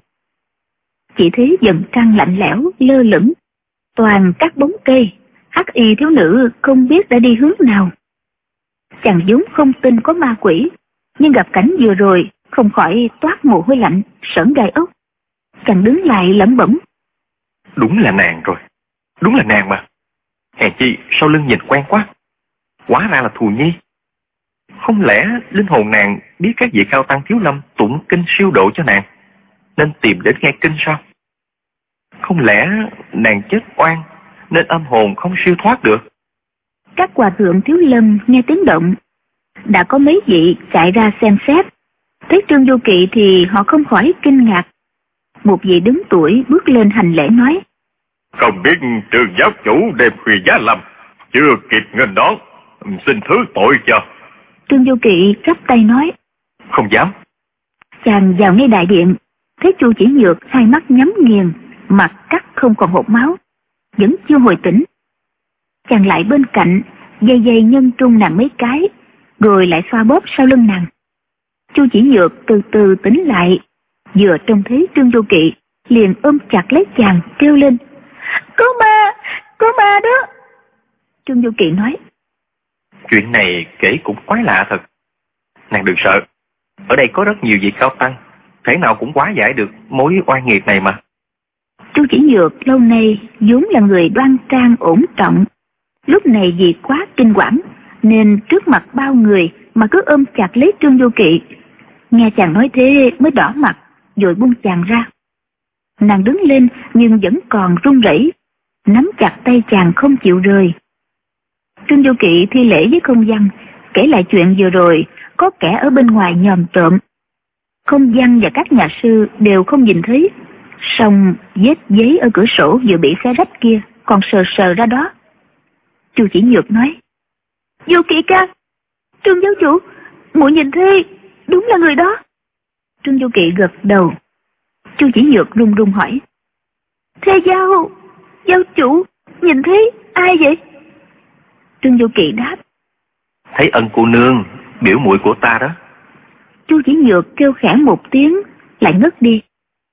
Chỉ thấy dần trăng lạnh lẽo lơ lửng, toàn các bóng cây, hắc y thiếu nữ không biết đã đi hướng nào. Chàng vốn không tin có ma quỷ, nhưng gặp cảnh vừa rồi không khỏi toát mồ hôi lạnh, sởn gai ốc. Chàng đứng lại lẩm bẩm: Đúng là nàng rồi, đúng là nàng mà. Hèn chi sau lưng nhìn quen quá. Hóa ra là Thù Nhi. Không lẽ linh hồn nàng biết các vị cao tăng Thiếu Lâm tụng kinh siêu độ cho nàng, nên tìm đến nghe kinh sao? Không lẽ nàng chết oan nên âm hồn không siêu thoát được? Các hòa thượng Thiếu Lâm nghe tiếng động, đã có mấy vị chạy ra xem xét. Thấy Trương Du Kỵ thì họ không khỏi kinh ngạc. Một vị đứng tuổi bước lên hành lễ nói: Không biết Trương giáo chủ đêm khuya giá lâm, chưa kịp nghênh đón, xin thứ tội cho. Trương Du Kỵ chắp tay nói: Không dám. Chàng vào ngay đại điện, thấy Chu Chỉ Nhược hai mắt nhắm nghiền, mặt cắt không còn hột máu, vẫn chưa hồi tỉnh. Chàng lại bên cạnh dây dây nhân trung nàng mấy cái, rồi lại xoa bóp sau lưng nàng. Chu Chỉ Nhược từ từ tỉnh lại, vừa trông thấy Trương Du Kỵ liền ôm chặt lấy chàng kêu lên: Có ma, có ma đó. Trương Du Kỵ nói: Chuyện này kể cũng quái lạ thật. Nàng đừng sợ, ở đây có rất nhiều vị cao tăng, thể nào cũng hóa giải được mối oan nghiệt này mà. Chu Chỉ Nhược lâu nay vốn là người đoan trang ổn trọng, lúc này vì quá kinh quản nên trước mặt bao người mà cứ ôm chặt lấy Trương Du Kỵ. Nghe chàng nói thế mới đỏ mặt, rồi buông chàng ra. Nàng đứng lên nhưng vẫn còn run rẩy, nắm chặt tay chàng không chịu rời. Trương Du Kỵ thi lễ với Không Văn, kể lại chuyện vừa rồi có kẻ ở bên ngoài nhòm trộm. Không Văn và các nhà sư đều không nhìn thấy, song vết giấy ở cửa sổ vừa bị xé rách kia còn sờ sờ ra đó. Chu Chỉ Nhược nói: Du Kỵ ca, Trương giáo chủ, muội nhìn thấy đúng là người đó. Trương Du Kỵ gật đầu. Chu Chỉ Nhược run run hỏi: Thế giao, giáo chủ nhìn thấy ai vậy? Trương Du Kỵ đáp: Thấy Ân cô nương, biểu muội của ta đó. Chu Chỉ Nhược kêu khẽ một tiếng, lại ngất đi.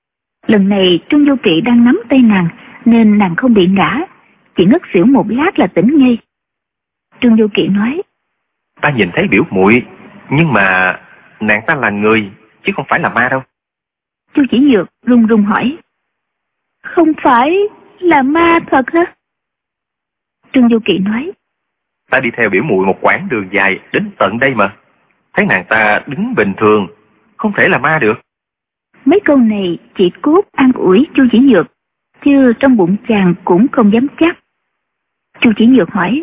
Lần này Trương Du Kỵ đang nắm tay nàng nên nàng không bị ngã, chỉ ngất xỉu một lát là tỉnh ngay. Trương Du Kỵ nói: Ta nhìn thấy biểu muội, nhưng mà nàng ta là người chứ không phải là ma đâu. Chu Chỉ Nhược run run hỏi: Không phải là ma thật hả? Trương Du Kỵ nói: Ta đi theo biểu muội một quãng đường dài đến tận đây mà, thấy nàng ta đứng bình thường, không thể là ma được. Mấy câu này chỉ cốt an ủi Chu Chỉ Nhược, chứ trong bụng chàng cũng không dám chắc. Chu Chỉ Nhược hỏi: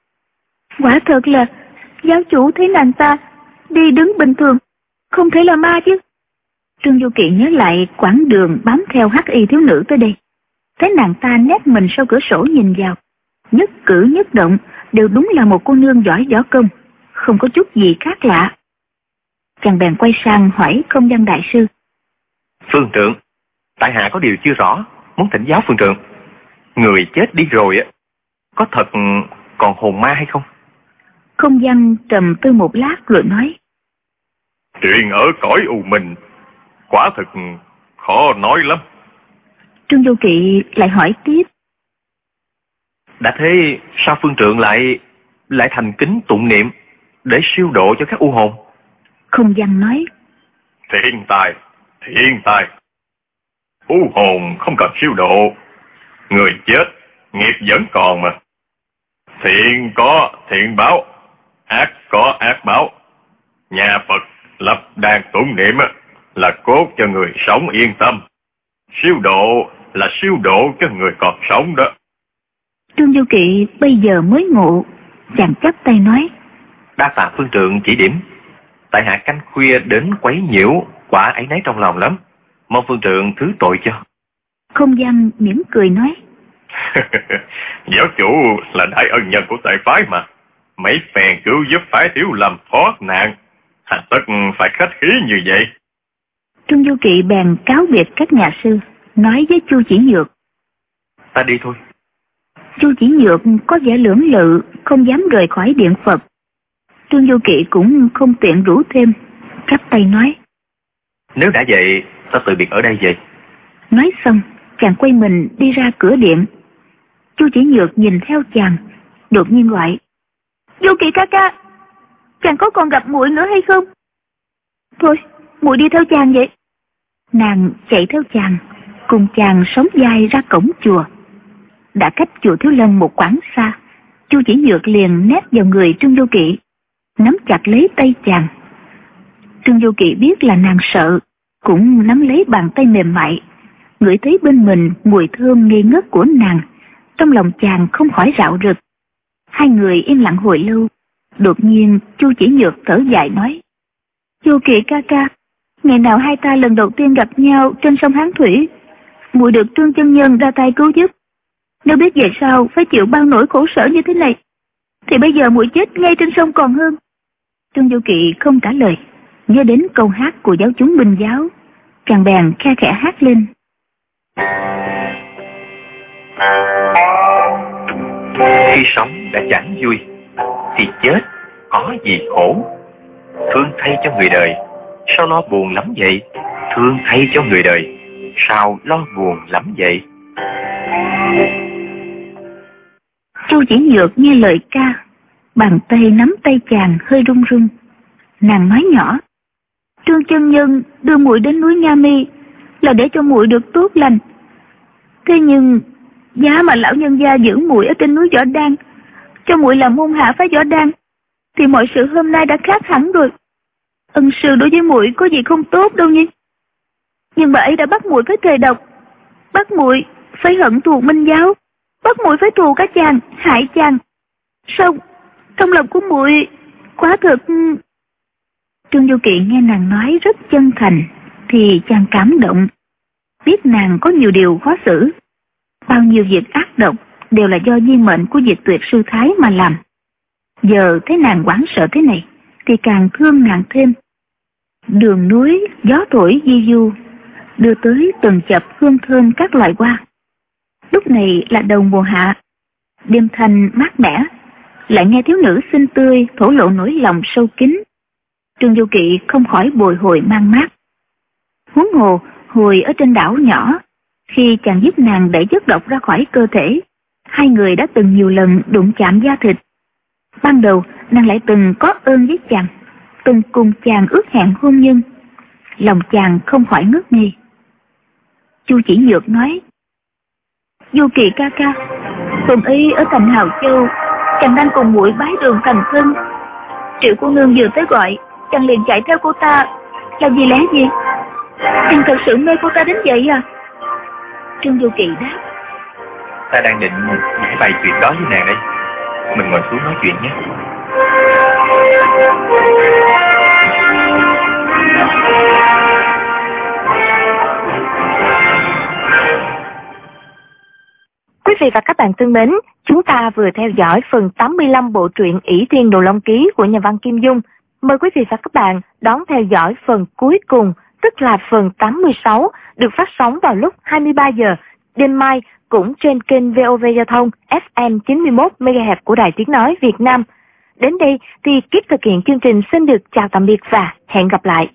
Quả thật là giáo chủ thấy nàng ta đi đứng bình thường, không thể là ma chứ? Trương Du Kỵ nhớ lại quãng đường bám theo hắc y thiếu nữ tới đây, thấy nàng ta nép mình sau cửa sổ nhìn vào, nhất cử nhất động đều đúng là một cô nương giỏi võ công, không có chút gì khác lạ. Chàng bèn quay sang hỏi Không Văn đại sư: Phương trượng, tại hạ có điều chưa rõ, muốn thỉnh giáo phương trượng. Người chết đi rồi á, có thật còn hồn ma hay không? Không Văn trầm tư một lát rồi nói: Chuyện ở cõi u minh quả thực khó nói lắm. Trương Du Kỵ lại hỏi tiếp: Đã thế sao phương trượng lại lại thành kính tụng niệm để siêu độ cho các u hồn? Không Văn nói: Thiên tài, thiên tài. U hồn không cần siêu độ, người chết nghiệp vẫn còn mà. Thiện có thiện báo, ác có ác báo. Nhà Phật lập đàn tụng niệm là cốt cho người sống yên tâm. Siêu độ là siêu độ cho người còn sống đó. Trương Du Kỵ bây giờ mới ngộ, chàng chắp tay nói: Đa tạ phương trượng chỉ điểm. Tại hạ canh khuya đến quấy nhiễu, quả áy náy trong lòng lắm, mong phương trượng thứ tội cho. Không Văn mỉm cười nói: Giáo chủ là đại ân nhân của tệ phái mà, mấy phèn cứu giúp phái Thiếu Lâm thoát nạn, hà tất phải khách khí như vậy. Trương Du Kỵ bèn cáo biệt các nhà sư, nói với Chu Chỉ Nhược: Ta đi thôi. Chu Chỉ Nhược có vẻ lưỡng lự, không dám rời khỏi điện Phật. Trương Du Kỵ cũng không tiện rủ thêm, chắp tay nói: Nếu đã vậy, ta từ biệt ở đây vậy. Nói xong, chàng quay mình đi ra cửa điện. Chu Chỉ Nhược nhìn theo chàng, đột nhiên gọi: Du Kỵ ca ca, chàng có còn gặp muội nữa hay không? Thôi, muội đi theo chàng vậy. Nàng chạy theo chàng, cùng chàng sóng vai ra cổng chùa. Đã cách chùa Thiếu Lâm một quãng xa, Chu Chỉ Nhược liền nép vào người Trương Du Kỵ, nắm chặt lấy tay chàng. Trương Du Kỵ biết là nàng sợ, cũng nắm lấy bàn tay mềm mại, ngửi thấy bên mình mùi thơm ngây ngất của nàng, trong lòng chàng không khỏi rạo rực. Hai người im lặng hồi lâu, đột nhiên Chu Chỉ Nhược thở dài nói: Du Kỵ ca ca, ngày nào hai ta lần đầu tiên gặp nhau trên sông Hán Thủy, muội được Trương chân nhân ra tay cứu giúp. Nếu biết về sau phải chịu bao nỗi khổ sở như thế này, thì bây giờ muội chết ngay trên sông còn hơn. Trương Du Kỵ không trả lời, nhớ đến câu hát của giáo chúng Binh giáo, chàng bèn khe khẽ hát lên: Khi sống đã chẳng vui, thì chết có gì khổ. Thương thay cho người đời, sao lo buồn lắm vậy? Thương thay cho người đời, sao lo buồn lắm vậy? Chu Chỉ Nhược nghe lời ca, bàn tay nắm tay chàng hơi run run. Nàng nói nhỏ: Trương chân nhân đưa muội đến núi Nga Mi là để cho muội được tốt lành. Thế nhưng giá mà lão nhân gia giữ muội ở trên núi Võ Đan, cho muội làm môn hạ phái Võ Đan, thì mọi sự hôm nay đã khác hẳn rồi. Ân sư đối với muội có gì không tốt đâu nhỉ? Nhưng bà ấy đã bắt muội phải thề độc, bắt muội phải hận thù Minh giáo, bắt muội phải thù cả chàng, hại chàng. Sao trong lòng của muội quá thật... Trương Du Kỵ nghe nàng nói rất chân thành thì chàng cảm động, biết nàng có nhiều điều khó xử. Bao nhiêu việc ác độc đều là do di mệnh của Diệt Tuyệt sư thái mà làm. Giờ thấy nàng hoảng sợ thế này thì càng thương nàng thêm. Đường núi gió thổi di du, đưa tới từng chập hương thơm các loài hoa. Lúc này là đầu mùa hạ, đêm thanh mát mẻ, lại nghe thiếu nữ xinh tươi thổ lộ nỗi lòng sâu kín. Trương Du Kỵ không khỏi bồi hồi mang mát. Huống hồ hồi ở trên đảo nhỏ, khi chàng giúp nàng đẩy chất độc ra khỏi cơ thể, hai người đã từng nhiều lần đụng chạm da thịt. Ban đầu nàng lại từng có ơn với chàng, từng cùng chàng ước hẹn hôn nhân. Lòng chàng không khỏi ngất ngây. Chu Chỉ Nhược nói: Du Kỵ ca ca, hôm ấy ở thành Hào Châu, chàng đang cùng muội bái đường thành thân. Triệu cô nương vừa tới gọi, chàng liền chạy theo cô ta, là vì lẽ gì? Chàng thật sự mê cô ta đến vậy à? Trương Du Kỵ đáp: Ta đang định giải bày chuyện đó với nàng đây. Mình ngồi xuống nói chuyện nhé. Quý vị và các bạn thân mến, chúng ta vừa theo dõi phần tám mươi lăm bộ truyện Ỷ Thiên Đồ Long Ký của nhà văn Kim Dung. Mời quý vị và các bạn đón theo dõi phần cuối cùng, tức là phần tám mươi sáu, được phát sóng vào lúc hai mươi ba giờ đêm mai cũng trên kênh vê o vê Giao thông ép em chín mươi mốt mê ga héc của Đài Tiếng Nói Việt Nam. Đến đây thì Kiếp thực hiện chương trình xin được chào tạm biệt và hẹn gặp lại.